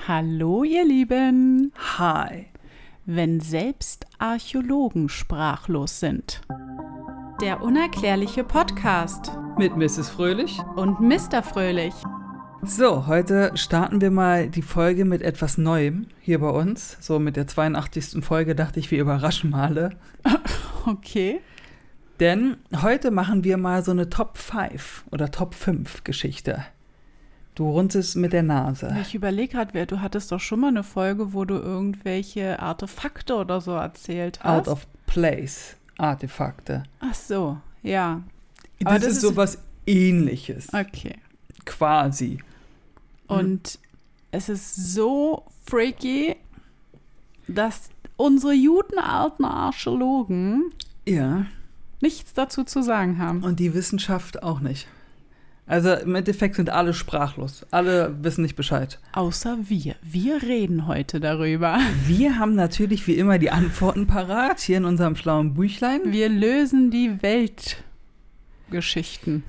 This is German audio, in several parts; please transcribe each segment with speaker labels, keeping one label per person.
Speaker 1: Hallo ihr Lieben!
Speaker 2: Hi!
Speaker 1: Wenn selbst Archäologen sprachlos sind. Der unerklärliche Podcast.
Speaker 2: Mit Mrs. Fröhlich
Speaker 1: und Mr. Fröhlich.
Speaker 2: So, heute starten wir mal die Folge mit etwas Neuem hier bei uns. So mit der 82. Folge dachte ich, wir überraschen mal alle.
Speaker 1: Okay.
Speaker 2: Denn heute machen wir mal so eine Top 5 oder Top 5 Geschichte. Du runzelst mit der Nase.
Speaker 1: Ich überlege gerade, du hattest doch schon mal eine Folge, wo du irgendwelche Artefakte oder so erzählt hast.
Speaker 2: Out of place Artefakte.
Speaker 1: Ach so, ja.
Speaker 2: Aber das ist sowas Ähnliches.
Speaker 1: Okay.
Speaker 2: Quasi.
Speaker 1: Und es ist so freaky, dass unsere judenalten Archäologen nichts dazu zu sagen haben.
Speaker 2: Und die Wissenschaft auch nicht. Also im Endeffekt sind alle sprachlos. Alle wissen nicht Bescheid.
Speaker 1: Außer wir. Wir reden heute darüber.
Speaker 2: Wir haben natürlich wie immer die Antworten parat hier in unserem schlauen Büchlein.
Speaker 1: Wir lösen die Weltgeschichten.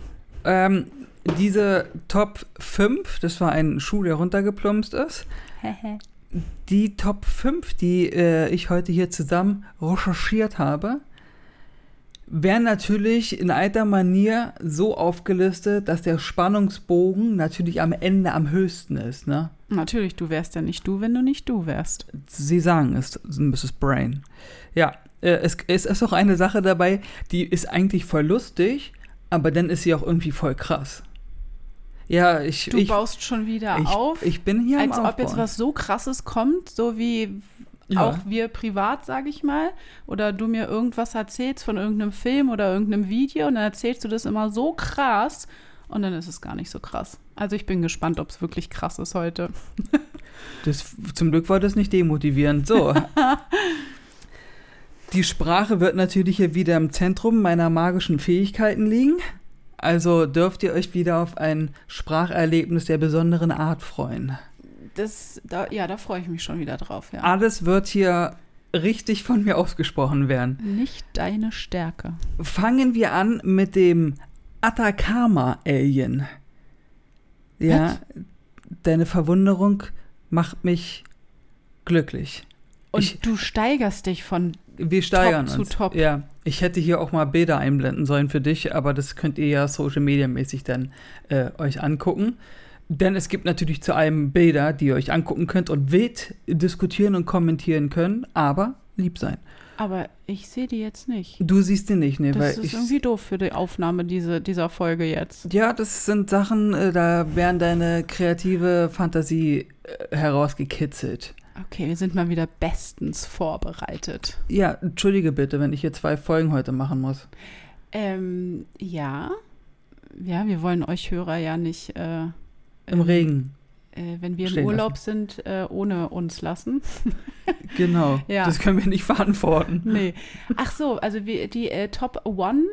Speaker 2: Diese Top 5, das war ein Schuh, der runtergeplumpst ist. Die Top 5, die ich heute hier zusammen recherchiert habe, wären natürlich in alter Manier so aufgelistet, dass der Spannungsbogen natürlich am Ende am höchsten ist, ne?
Speaker 1: Natürlich, du wärst ja nicht du, wenn du nicht du wärst.
Speaker 2: Sie sagen es, Mrs. Brain. Ja, es ist auch eine Sache dabei, die ist eigentlich voll lustig, aber dann ist sie auch irgendwie voll krass. Ja, du
Speaker 1: baust schon wieder auf,
Speaker 2: ich bin hier am
Speaker 1: als
Speaker 2: Aufbauen.
Speaker 1: Ob jetzt was so Krasses kommt, so wie auch wir privat, sage ich mal, oder du mir irgendwas erzählst von irgendeinem Film oder irgendeinem Video und dann erzählst du das immer so krass und dann ist es gar nicht so krass. Also ich bin gespannt, ob es wirklich krass ist heute.
Speaker 2: Zum Glück war das nicht demotivierend. So. Die Sprache wird natürlich hier wieder im Zentrum meiner magischen Fähigkeiten liegen. Also dürft ihr euch wieder auf ein Spracherlebnis der besonderen Art freuen.
Speaker 1: Da freue ich mich schon wieder drauf, ja.
Speaker 2: Alles wird hier richtig von mir ausgesprochen werden.
Speaker 1: Nicht deine Stärke.
Speaker 2: Fangen wir an mit dem Atacama-Alien. Ja, deine Verwunderung macht mich glücklich.
Speaker 1: Und du steigerst dich von
Speaker 2: wir steigern
Speaker 1: Top
Speaker 2: uns.
Speaker 1: zu Top.
Speaker 2: Ja, ich hätte hier auch mal Bilder einblenden sollen für dich, aber das könnt ihr ja Social-Media-mäßig dann euch angucken. Denn es gibt natürlich zu allem Bilder, die ihr euch angucken könnt und wild diskutieren und kommentieren können, aber lieb sein.
Speaker 1: Aber ich sehe die jetzt nicht.
Speaker 2: Du siehst die nicht, ne?
Speaker 1: Das ist irgendwie doof für die Aufnahme dieser Folge jetzt.
Speaker 2: Ja, das sind Sachen, da werden deine kreative Fantasie herausgekitzelt.
Speaker 1: Okay, wir sind mal wieder bestens vorbereitet.
Speaker 2: Ja, entschuldige bitte, wenn ich hier 2 Folgen heute machen muss.
Speaker 1: Ja, wir wollen euch Hörer ja nicht
Speaker 2: im Regen.
Speaker 1: Wenn wir im Urlaub sind, ohne uns lassen.
Speaker 2: Genau, ja. Das können wir nicht verantworten.
Speaker 1: Nee. Ach so, also die Top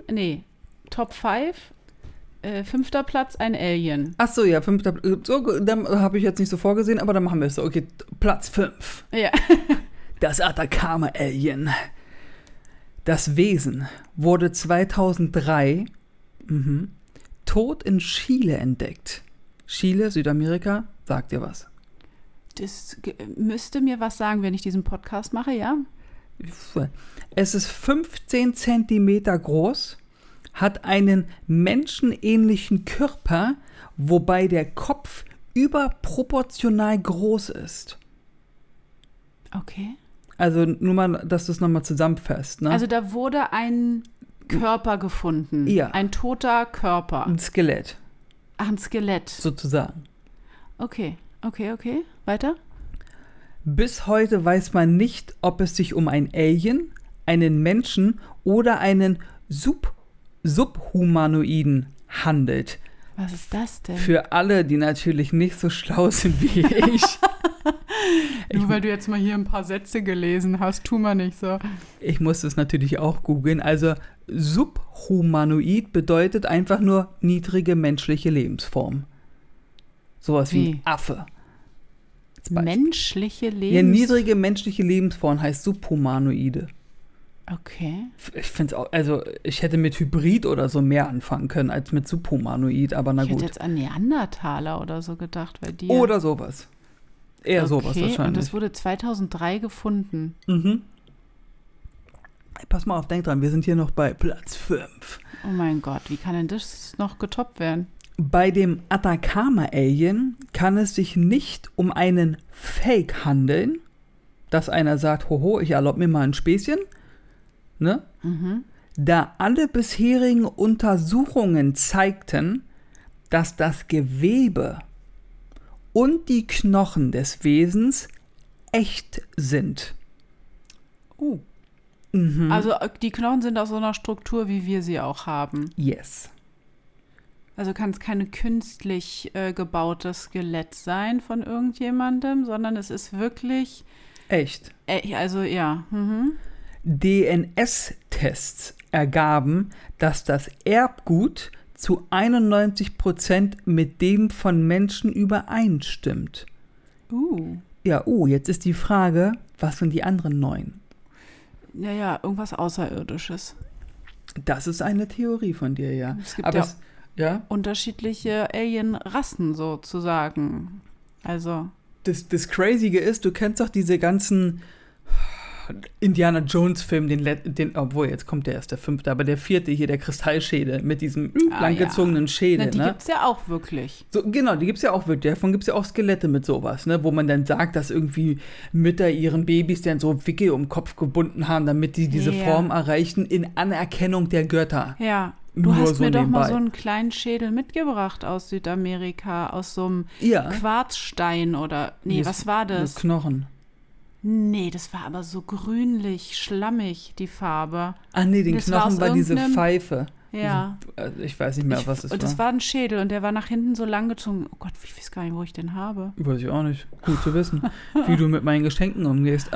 Speaker 1: 5, 5. Platz, ein Alien.
Speaker 2: Ach so, ja, 5. So, dann habe ich jetzt nicht so vorgesehen, aber dann machen wir es so. Okay, Platz 5.
Speaker 1: Ja.
Speaker 2: Das Atacama-Alien. Das Wesen wurde 2003 tot in Chile entdeckt. Chile, Südamerika, sagt dir was?
Speaker 1: Das müsste mir was sagen, wenn ich diesen Podcast mache, ja?
Speaker 2: Es ist 15 Zentimeter groß, hat einen menschenähnlichen Körper, wobei der Kopf überproportional groß ist.
Speaker 1: Okay.
Speaker 2: Also nur mal, dass du es nochmal zusammenfasst. Ne?
Speaker 1: Also da wurde ein Körper gefunden.
Speaker 2: Ja.
Speaker 1: Ein toter Körper.
Speaker 2: Ein Skelett.
Speaker 1: Ach, ein Skelett.
Speaker 2: Sozusagen.
Speaker 1: Okay. Weiter?
Speaker 2: Bis heute weiß man nicht, ob es sich um ein Alien, einen Menschen oder einen Subhumanoiden handelt.
Speaker 1: Was ist das denn?
Speaker 2: Für alle, die natürlich nicht so schlau sind wie ich.
Speaker 1: Nur weil du jetzt mal hier ein paar Sätze gelesen hast, tu mal nicht so.
Speaker 2: Ich muss es natürlich auch googeln. Also Subhumanoid bedeutet einfach nur niedrige menschliche Lebensform. Sowas wie Affe.
Speaker 1: Menschliche Lebensform?
Speaker 2: Ja, niedrige menschliche Lebensform heißt Subhumanoide.
Speaker 1: Okay.
Speaker 2: Ich finde es auch, also ich hätte mit Hybrid oder so mehr anfangen können als mit Subhumanoid, aber na gut.
Speaker 1: Ich hätte jetzt an Neandertaler oder so gedacht, weil die.
Speaker 2: Oder sowas. Eher sowas wahrscheinlich.
Speaker 1: Und das wurde 2003 gefunden.
Speaker 2: Mhm. Pass mal auf, denk dran, wir sind hier noch bei Platz 5.
Speaker 1: Oh mein Gott, wie kann denn das noch getoppt werden?
Speaker 2: Bei dem Atacama-Alien kann es sich nicht um einen Fake handeln, dass einer sagt, hoho, ich erlaube mir mal ein Späßchen, ne?
Speaker 1: Mhm.
Speaker 2: Da alle bisherigen Untersuchungen zeigten, dass das Gewebe und die Knochen des Wesens echt sind. Mhm.
Speaker 1: Also die Knochen sind aus so einer Struktur, wie wir sie auch haben.
Speaker 2: Yes.
Speaker 1: Also kann es keine künstlich gebautes Skelett sein von irgendjemandem, sondern es ist wirklich
Speaker 2: Echt.
Speaker 1: Also ja. Mhm.
Speaker 2: DNS-Tests ergaben, dass das Erbgut zu 91% mit dem von Menschen übereinstimmt. Ja, jetzt ist die Frage, was sind die anderen 9?
Speaker 1: Ja, irgendwas Außerirdisches.
Speaker 2: Das ist eine Theorie von dir, ja.
Speaker 1: Es gibt
Speaker 2: Aber
Speaker 1: ja unterschiedliche Alien-Rassen sozusagen. Also.
Speaker 2: Das Crazige ist, du kennst doch diese ganzen Indiana Jones-Film, den, obwohl jetzt kommt der erst der 5., aber der 4. hier, der Kristallschädel mit diesem langgezogenen Schädel.
Speaker 1: Na, die gibt's ja auch wirklich.
Speaker 2: So, genau, die gibt's ja auch wirklich. Davon gibt's ja auch Skelette mit sowas, ne, wo man dann sagt, dass irgendwie Mütter ihren Babys dann so Wickel um den Kopf gebunden haben, damit die diese Form erreichen in Anerkennung der Götter.
Speaker 1: Ja. Du hast mir doch mal so einen kleinen Schädel mitgebracht aus Südamerika, aus so einem Quarzstein oder, was war das?
Speaker 2: Knochen.
Speaker 1: Nee, das war aber so grünlich, schlammig, die Farbe.
Speaker 2: Ah nee, den Knochen war diese Pfeife.
Speaker 1: Ja.
Speaker 2: Ich weiß nicht mehr, was es war.
Speaker 1: Und das war ein Schädel und der war nach hinten so lang gezogen. Oh Gott, ich weiß gar nicht, wo ich den habe.
Speaker 2: Weiß ich auch nicht. Gut zu wissen, wie du mit meinen Geschenken umgehst.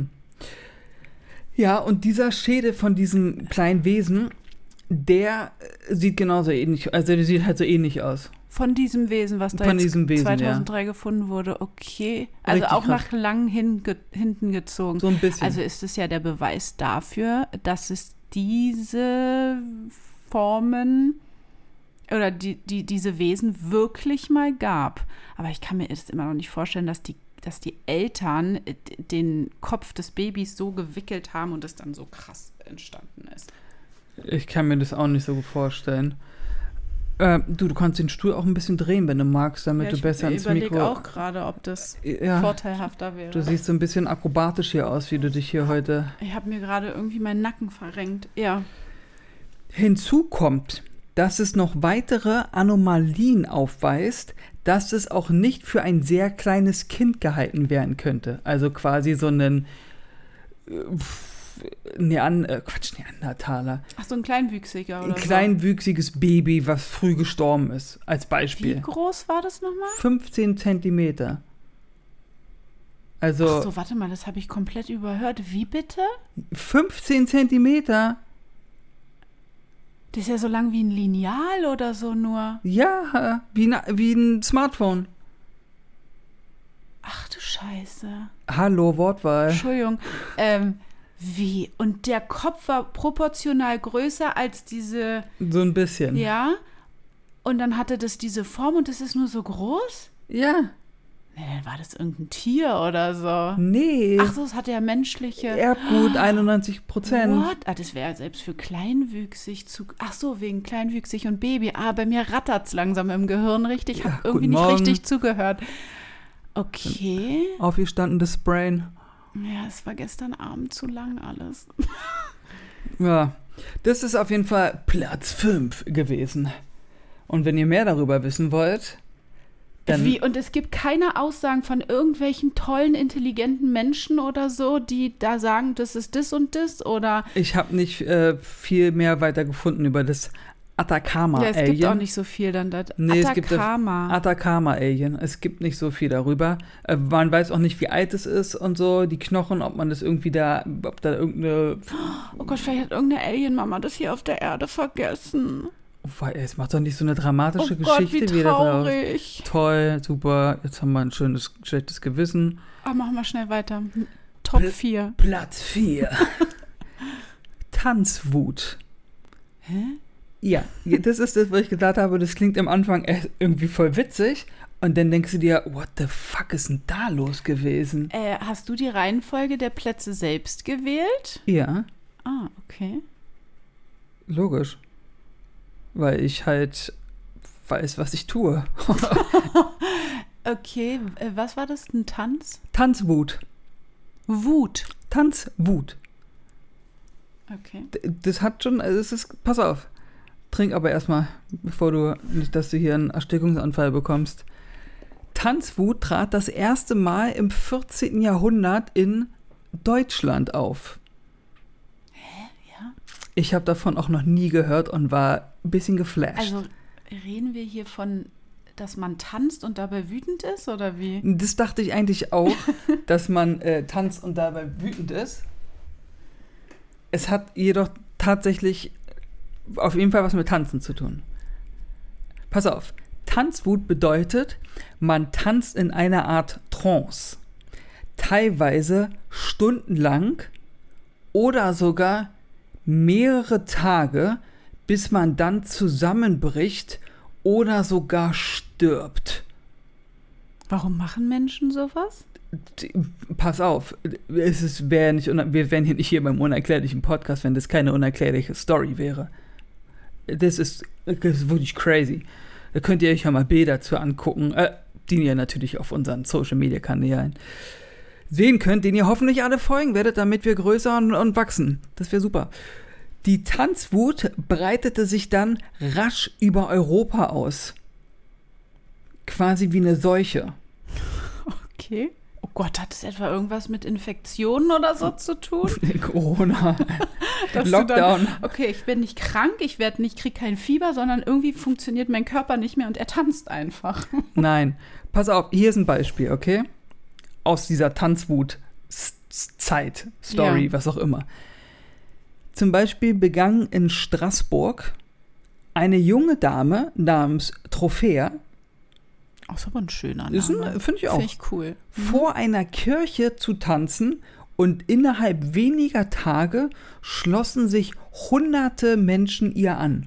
Speaker 2: Ja, und dieser Schädel von diesem kleinen Wesen, der sieht genauso ähnlich, also der sieht halt so ähnlich aus.
Speaker 1: Von diesem Wesen, was da jetzt 2003 gefunden wurde, okay. Also richtig auch krass. Nach lang hinten gezogen.
Speaker 2: So ein bisschen.
Speaker 1: Also ist es ja der Beweis dafür, dass es diese Formen oder diese Wesen wirklich mal gab. Aber ich kann mir das immer noch nicht vorstellen, dass die Eltern den Kopf des Babys so gewickelt haben und es dann so krass entstanden ist.
Speaker 2: Ich kann mir das auch nicht so gut vorstellen. Du kannst den Stuhl auch ein bisschen drehen, wenn du magst, damit du besser ins Mikro... Ich überlege
Speaker 1: auch gerade, ob das vorteilhafter wäre.
Speaker 2: Du siehst so ein bisschen akrobatisch hier aus, wie du dich hier heute...
Speaker 1: Ich habe mir gerade irgendwie meinen Nacken verrenkt, ja.
Speaker 2: Hinzu kommt, dass es noch weitere Anomalien aufweist, dass es auch nicht für ein sehr kleines Kind gehalten werden könnte. Also quasi so einen... Neandertaler.
Speaker 1: Ach, so ein Kleinwüchsiger oder
Speaker 2: so. Ein kleinwüchsiges Baby, was früh gestorben ist, als Beispiel.
Speaker 1: Wie groß war das nochmal?
Speaker 2: 15 Zentimeter. Also.
Speaker 1: Ach so, warte mal, das habe ich komplett überhört. Wie bitte?
Speaker 2: 15 Zentimeter?
Speaker 1: Das ist ja so lang wie ein Lineal oder so nur.
Speaker 2: Ja, wie ein Smartphone.
Speaker 1: Ach du Scheiße.
Speaker 2: Hallo, Wortwahl.
Speaker 1: Entschuldigung. Wie? Und der Kopf war proportional größer als diese...
Speaker 2: So ein bisschen.
Speaker 1: Ja? Und dann hatte das diese Form und das ist nur so groß?
Speaker 2: Ja.
Speaker 1: Nee, dann war das irgendein Tier oder so.
Speaker 2: Nee.
Speaker 1: Ach so, es hatte ja menschliche...
Speaker 2: Erbgut, 91%.
Speaker 1: What? Ah, das wäre selbst für kleinwüchsig zu... Ach so, wegen kleinwüchsig und Baby. Ah, bei mir rattert's langsam im Gehirn richtig. Ich habe irgendwie nicht richtig zugehört. Okay.
Speaker 2: Aufgestandenes Brain.
Speaker 1: Ja, es war gestern Abend zu lang alles.
Speaker 2: Ja, das ist auf jeden Fall Platz 5 gewesen. Und wenn ihr mehr darüber wissen wollt, dann...
Speaker 1: Wie? Und es gibt keine Aussagen von irgendwelchen tollen, intelligenten Menschen oder so, die da sagen, das ist das und das, oder...
Speaker 2: Ich habe nicht viel mehr weiter gefunden über das Atacama-Alien.
Speaker 1: Ja, es gibt auch nicht so viel dann.
Speaker 2: Nee, Atacama-Alien. Es gibt nicht so viel darüber. Man weiß auch nicht, wie alt es ist und so. Die Knochen, ob man das irgendwie ob da irgendeine...
Speaker 1: Oh Gott, vielleicht hat irgendeine Alien-Mama das hier auf der Erde vergessen.
Speaker 2: Oh, es macht doch nicht so eine dramatische Geschichte.
Speaker 1: Gott, wie traurig.
Speaker 2: Toll, super. Jetzt haben wir ein schönes, schlechtes Gewissen.
Speaker 1: Machen wir schnell weiter. Top 4.
Speaker 2: Platz 4. Tanzwut.
Speaker 1: Hä?
Speaker 2: Ja, das ist das, was ich gesagt habe. Das klingt am Anfang irgendwie voll witzig. Und dann denkst du dir, what the fuck ist denn da los gewesen?
Speaker 1: Hast du die Reihenfolge der Plätze selbst gewählt?
Speaker 2: Ja.
Speaker 1: Ah, okay.
Speaker 2: Logisch. Weil ich halt weiß, was ich tue.
Speaker 1: Okay, was war das? Ein Tanz?
Speaker 2: Tanzwut.
Speaker 1: Wut.
Speaker 2: Tanzwut.
Speaker 1: Okay.
Speaker 2: Das hat schon, also es ist, pass auf. Trink aber erstmal, bevor du, nicht, dass du hier einen Erstickungsanfall bekommst. Tanzwut trat das erste Mal im 14. Jahrhundert in Deutschland auf.
Speaker 1: Hä? Ja?
Speaker 2: Ich habe davon auch noch nie gehört und war ein bisschen geflasht.
Speaker 1: Also reden wir hier von, dass man tanzt und dabei wütend ist, oder wie?
Speaker 2: Das dachte ich eigentlich auch, dass man tanzt und dabei wütend ist. Es hat jedoch tatsächlich auf jeden Fall was mit Tanzen zu tun. Pass auf. Tanzwut bedeutet, man tanzt in einer Art Trance. Teilweise stundenlang oder sogar mehrere Tage, bis man dann zusammenbricht oder sogar stirbt.
Speaker 1: Warum machen Menschen sowas?
Speaker 2: Pass auf, wir wären hier nicht hier beim unerklärlichen Podcast, wenn das keine unerklärliche Story wäre. Das ist wirklich crazy. Da könnt ihr euch ja mal Bilder dazu angucken, die ihr natürlich auf unseren Social-Media-Kanälen sehen könnt, denen ihr hoffentlich alle folgen werdet, damit wir größer und wachsen. Das wäre super. Die Tanzwut breitete sich dann rasch über Europa aus. Quasi wie eine Seuche.
Speaker 1: Okay. Oh Gott, hat es etwa irgendwas mit Infektionen oder so zu tun?
Speaker 2: Corona. Lockdown.
Speaker 1: Okay, ich bin nicht krank, kriege kein Fieber, sondern irgendwie funktioniert mein Körper nicht mehr und er tanzt einfach.
Speaker 2: Nein, pass auf, hier ist ein Beispiel, okay? Aus dieser Tanzwut-Zeit, Story, was auch immer. Zum Beispiel begann in Straßburg eine junge Dame namens Trophäa.
Speaker 1: Auch so ein schöner Name.
Speaker 2: Finde ich auch.
Speaker 1: Finde ich cool.
Speaker 2: Vor einer Kirche zu tanzen und innerhalb weniger Tage schlossen sich hunderte Menschen ihr an.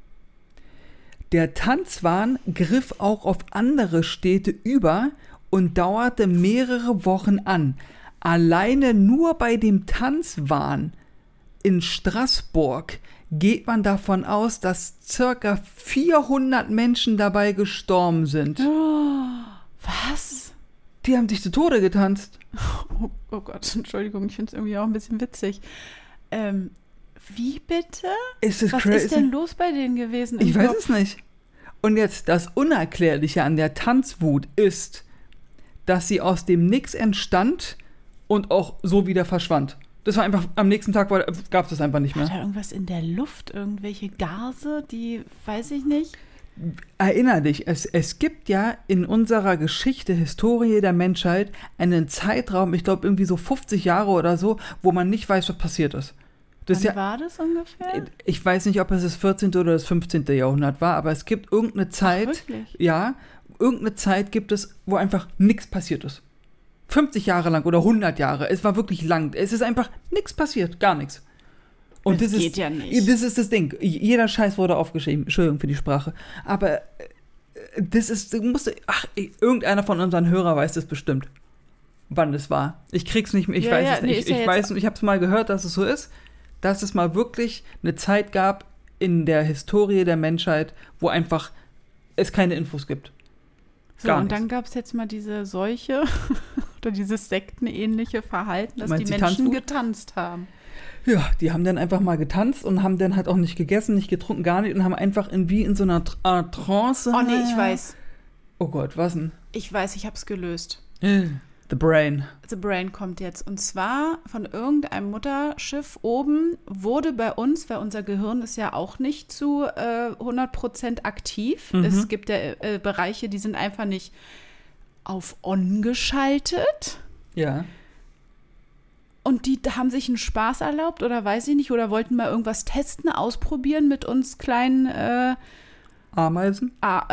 Speaker 2: Der Tanzwahn griff auch auf andere Städte über und dauerte mehrere Wochen an. Alleine nur bei dem Tanzwahn in Straßburg geht man davon aus, dass ca. 400 Menschen dabei gestorben sind.
Speaker 1: Oh, was?
Speaker 2: Die haben sich zu Tode getanzt.
Speaker 1: Oh Gott, Entschuldigung, ich finde es irgendwie auch ein bisschen witzig. Wie bitte? Was ist denn los bei denen gewesen?
Speaker 2: Ich weiß es nicht. Und jetzt, das Unerklärliche an der Tanzwut ist, dass sie aus dem Nix entstand und auch so wieder verschwand. Das war einfach, am nächsten Tag gab es das einfach nicht mehr.
Speaker 1: Hat da irgendwas in der Luft? Irgendwelche Gase, die, weiß ich nicht.
Speaker 2: Erinner dich, es gibt ja in unserer Geschichte, Historie der Menschheit, einen Zeitraum, ich glaube irgendwie so 50 Jahre oder so, wo man nicht weiß, was passiert ist.
Speaker 1: Wann war das ungefähr?
Speaker 2: Ich weiß nicht, ob es das 14. oder das 15. Jahrhundert war, aber es gibt irgendeine Zeit, irgendeine Zeit gibt es, wo einfach nichts passiert ist. 50 Jahre lang oder 100 Jahre, es war wirklich lang. Es ist einfach nichts passiert, gar nichts. Und das
Speaker 1: geht ja nicht.
Speaker 2: Das ist das Ding. Jeder Scheiß wurde aufgeschrieben. Entschuldigung für die Sprache. Aber das ist, irgendeiner von unseren Hörern weiß das bestimmt, wann das war. Ich krieg's nicht mehr, ich weiß es nicht. Ich habe es mal gehört, dass es so ist, dass es mal wirklich eine Zeit gab in der Historie der Menschheit, wo einfach es keine Infos gibt.
Speaker 1: So, und dann gab es jetzt mal diese Seuche oder dieses sektenähnliche Verhalten, dass die Menschen getanzt haben.
Speaker 2: Ja, die haben dann einfach mal getanzt und haben dann halt auch nicht gegessen, nicht getrunken, gar nicht und haben einfach wie in so einer Art Trance.
Speaker 1: Oh nee, ich weiß.
Speaker 2: Oh Gott, was denn?
Speaker 1: Ich weiß, ich hab's gelöst.
Speaker 2: The Brain.
Speaker 1: The Brain kommt jetzt. Und zwar von irgendeinem Mutterschiff oben wurde bei uns, weil unser Gehirn ist ja auch nicht zu 100% aktiv. Es gibt ja Bereiche, die sind einfach nicht auf On geschaltet.
Speaker 2: Ja.
Speaker 1: Und die haben sich einen Spaß erlaubt oder weiß ich nicht, oder wollten mal irgendwas testen, ausprobieren mit uns kleinen
Speaker 2: Ameisen?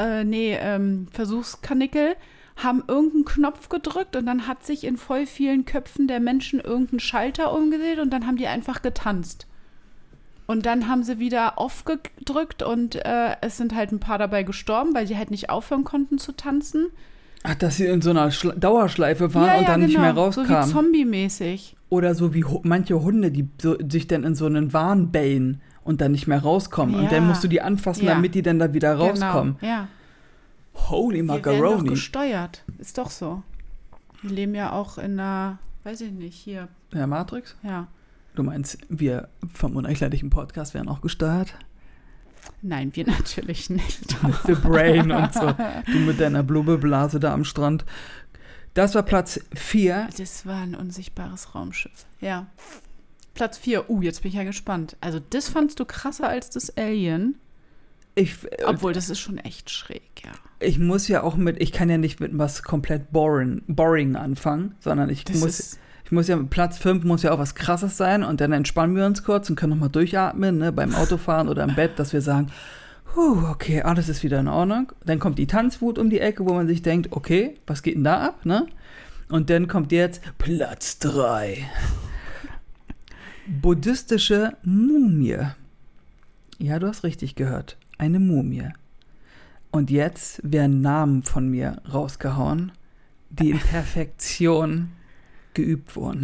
Speaker 1: Versuchskanickel. Haben irgendeinen Knopf gedrückt und dann hat sich in voll vielen Köpfen der Menschen irgendein Schalter umgedreht und dann haben die einfach getanzt. Und dann haben sie wieder aufgedrückt und es sind halt ein paar dabei gestorben, weil sie halt nicht aufhören konnten zu tanzen.
Speaker 2: Ach, dass sie in so einer Dauerschleife waren und dann nicht mehr rauskamen.
Speaker 1: So wie zombie-mäßig.
Speaker 2: Oder so wie manche Hunde, die sich dann in so einen Wahn bellen und dann nicht mehr rauskommen. Und dann musst du die anfassen, damit die dann da wieder rauskommen.
Speaker 1: Genau, ja.
Speaker 2: Holy Macaroni.
Speaker 1: Wir werden doch gesteuert. Ist doch so. Wir leben ja auch in einer, weiß ich nicht, hier.
Speaker 2: Ja, Matrix?
Speaker 1: Ja.
Speaker 2: Du meinst, wir vom unerklärlichen Podcast werden auch gesteuert?
Speaker 1: Nein, wir natürlich nicht.
Speaker 2: Mit The Brain und so. Du mit deiner Blubbeblase da am Strand. Das war Platz 4.
Speaker 1: Das war ein unsichtbares Raumschiff. Ja. Platz 4. Jetzt bin ich ja gespannt. Also das fandst du krasser als das Alien? Obwohl, das ist schon echt schräg, ja.
Speaker 2: Ich muss ja auch ich kann ja nicht mit was komplett boring anfangen, sondern ich muss ja, Platz 5 muss ja auch was Krasses sein und dann entspannen wir uns kurz und können nochmal durchatmen, ne, beim Autofahren oder im Bett, dass wir sagen, okay, alles ist wieder in Ordnung. Dann kommt die Tanzwut um die Ecke, wo man sich denkt, okay, was geht denn da ab, ne? Und dann kommt jetzt Platz 3. Buddhistische Mumie. Ja, du hast richtig gehört. Eine Mumie. Und jetzt werden Namen von mir rausgehauen, die in Perfektion geübt wurden.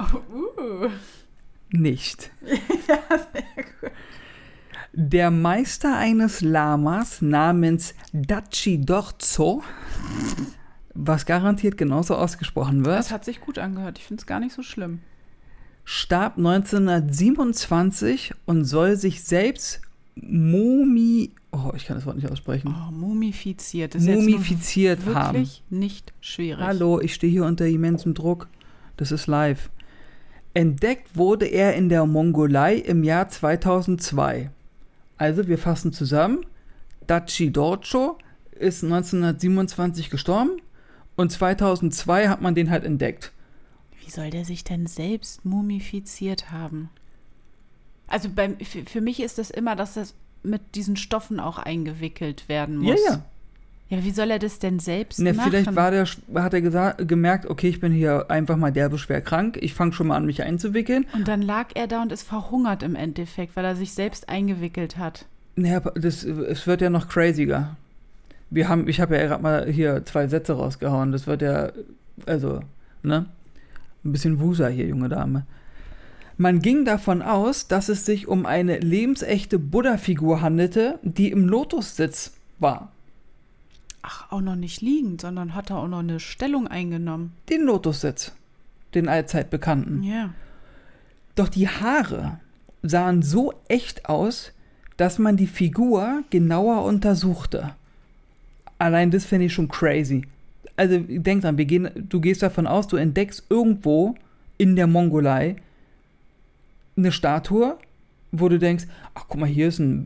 Speaker 2: Nicht.
Speaker 1: Ja, sehr gut.
Speaker 2: Der Meister eines Lamas namens Dachi Dorzo, was garantiert genauso ausgesprochen wird.
Speaker 1: Das hat sich gut angehört. Ich finde es gar nicht so schlimm.
Speaker 2: Starb 1927 und soll sich selbst ich kann das Wort nicht aussprechen.
Speaker 1: Mumifiziert. Das
Speaker 2: mumifiziert
Speaker 1: ist
Speaker 2: haben.
Speaker 1: Wirklich nicht schwierig.
Speaker 2: Hallo, ich stehe hier unter immensem Druck. Das ist live. Entdeckt wurde er in der Mongolei im Jahr 2002. Also, wir fassen zusammen. Dachi Dorzo ist 1927 gestorben und 2002 hat man den halt entdeckt.
Speaker 1: Wie soll der sich denn selbst mumifiziert haben? Also für mich ist das immer, dass das mit diesen Stoffen auch eingewickelt werden muss.
Speaker 2: Ja.
Speaker 1: Ja, wie soll er das denn selbst machen?
Speaker 2: Vielleicht hat er gemerkt, okay, ich bin hier einfach mal derbe schwer krank, ich fange schon mal an, mich einzuwickeln.
Speaker 1: Und dann lag er da und ist verhungert im Endeffekt, weil er sich selbst eingewickelt hat.
Speaker 2: Naja, es wird ja noch craziger. Ich habe ja gerade mal hier 2 Sätze rausgehauen, das wird ja, also, ne? Ein bisschen Wusa hier, junge Dame. Man ging davon aus, dass es sich um eine lebensechte Buddha-Figur handelte, die im Lotussitz war.
Speaker 1: Ach, auch noch nicht liegend, sondern hat er auch noch eine Stellung eingenommen.
Speaker 2: Den Lotussitz, den allzeit bekannten.
Speaker 1: Ja.
Speaker 2: Doch die Haare sahen so echt aus, dass man die Figur genauer untersuchte. Allein das finde ich schon crazy. Also denk dran, du gehst davon aus, du entdeckst irgendwo in der Mongolei eine Statue, wo du denkst, ach guck mal, hier ist ein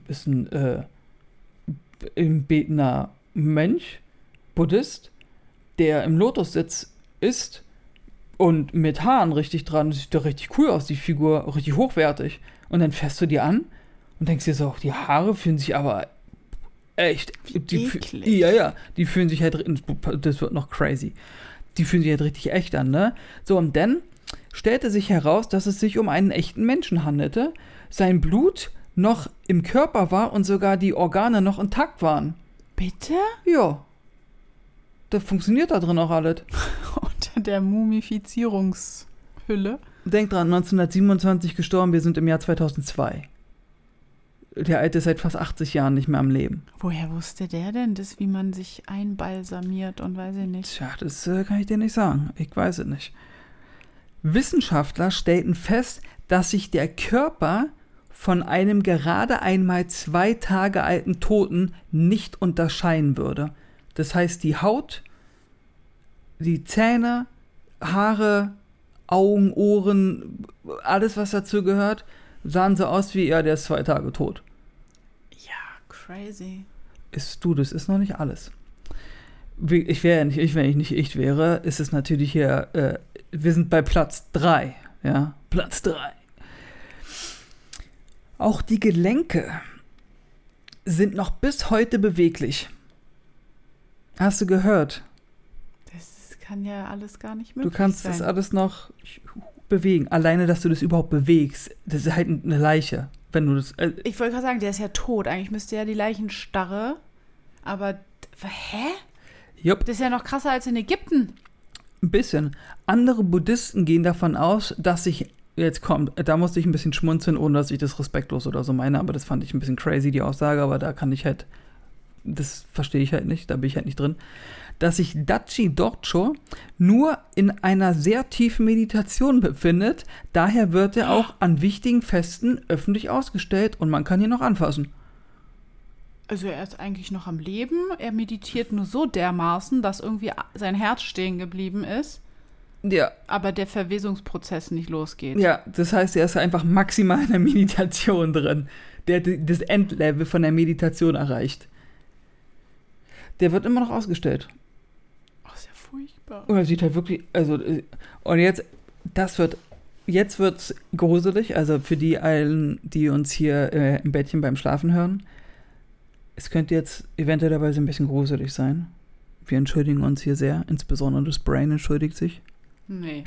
Speaker 2: betender Mönch, Buddhist, der im Lotussitz ist und mit Haaren richtig dran. Das sieht doch richtig cool aus, die Figur, richtig hochwertig. Und dann fährst du dir an und denkst dir so, die Haare fühlen sich aber echt. Die fühlen sich halt, das wird noch crazy. Die fühlen sich halt richtig echt an, ne? So, und dann stellte sich heraus, dass es sich um einen echten Menschen handelte, sein Blut noch im Körper war und sogar die Organe noch intakt waren.
Speaker 1: Bitte?
Speaker 2: Ja. Das funktioniert da drin auch alles.
Speaker 1: Unter der Mumifizierungshülle.
Speaker 2: Denk dran, 1927 gestorben, wir sind im Jahr 2002. Der Alte ist seit fast 80 Jahren nicht mehr am Leben.
Speaker 1: Woher wusste der denn das, wie man sich einbalsamiert und weiß ich nicht?
Speaker 2: Tja, das kann ich dir nicht sagen. Ich weiß es nicht. Wissenschaftler stellten fest, dass sich der Körper von einem gerade einmal 2 Tage alten Toten nicht unterscheiden würde. Das heißt, die Haut, die Zähne, Haare, Augen, Ohren, alles, was dazu gehört, sahen so aus wie, der ist 2 Tage tot.
Speaker 1: Ja, crazy.
Speaker 2: Das ist noch nicht alles. Wenn ich nicht ich wäre, ist es natürlich hier, wir sind bei Platz 3. Ja, Platz 3. Auch die Gelenke sind noch bis heute beweglich. Hast du gehört?
Speaker 1: Das kann ja alles gar nicht möglich sein.
Speaker 2: Du kannst das alles noch bewegen. Alleine, dass du das überhaupt bewegst, das ist halt eine Leiche. Wenn du das...
Speaker 1: ich wollte gerade sagen, der ist ja tot. Eigentlich müsste ja die Leichenstarre. Aber, hä?
Speaker 2: Jupp.
Speaker 1: Das ist ja noch krasser als in Ägypten.
Speaker 2: Ein bisschen. Andere Buddhisten gehen davon aus, dass sich... Jetzt kommt, da musste ich ein bisschen schmunzeln, ohne dass ich das respektlos oder so meine, aber das fand ich ein bisschen crazy, die Aussage, aber da kann ich halt, das verstehe ich halt nicht, da bin ich halt nicht drin, dass sich Dachi Dorcho nur in einer sehr tiefen Meditation befindet, daher wird er auch an wichtigen Festen öffentlich ausgestellt und man kann ihn noch anfassen.
Speaker 1: Also er ist eigentlich noch am Leben, er meditiert nur so dermaßen, dass irgendwie sein Herz stehen geblieben ist.
Speaker 2: Ja.
Speaker 1: Aber der Verwesungsprozess nicht losgeht.
Speaker 2: Ja, das heißt, er ist einfach maximal in der Meditation drin. Der hat das Endlevel von der Meditation erreicht. Der wird immer noch ausgestellt.
Speaker 1: Ach, ist ja furchtbar.
Speaker 2: Und er sieht halt wirklich, also, und jetzt wird's gruselig, also für die allen, die uns hier im Bettchen beim Schlafen hören. Es könnte jetzt eventuell dabei ein bisschen gruselig sein. Wir entschuldigen uns hier sehr, insbesondere das Brain entschuldigt sich.
Speaker 1: Nee.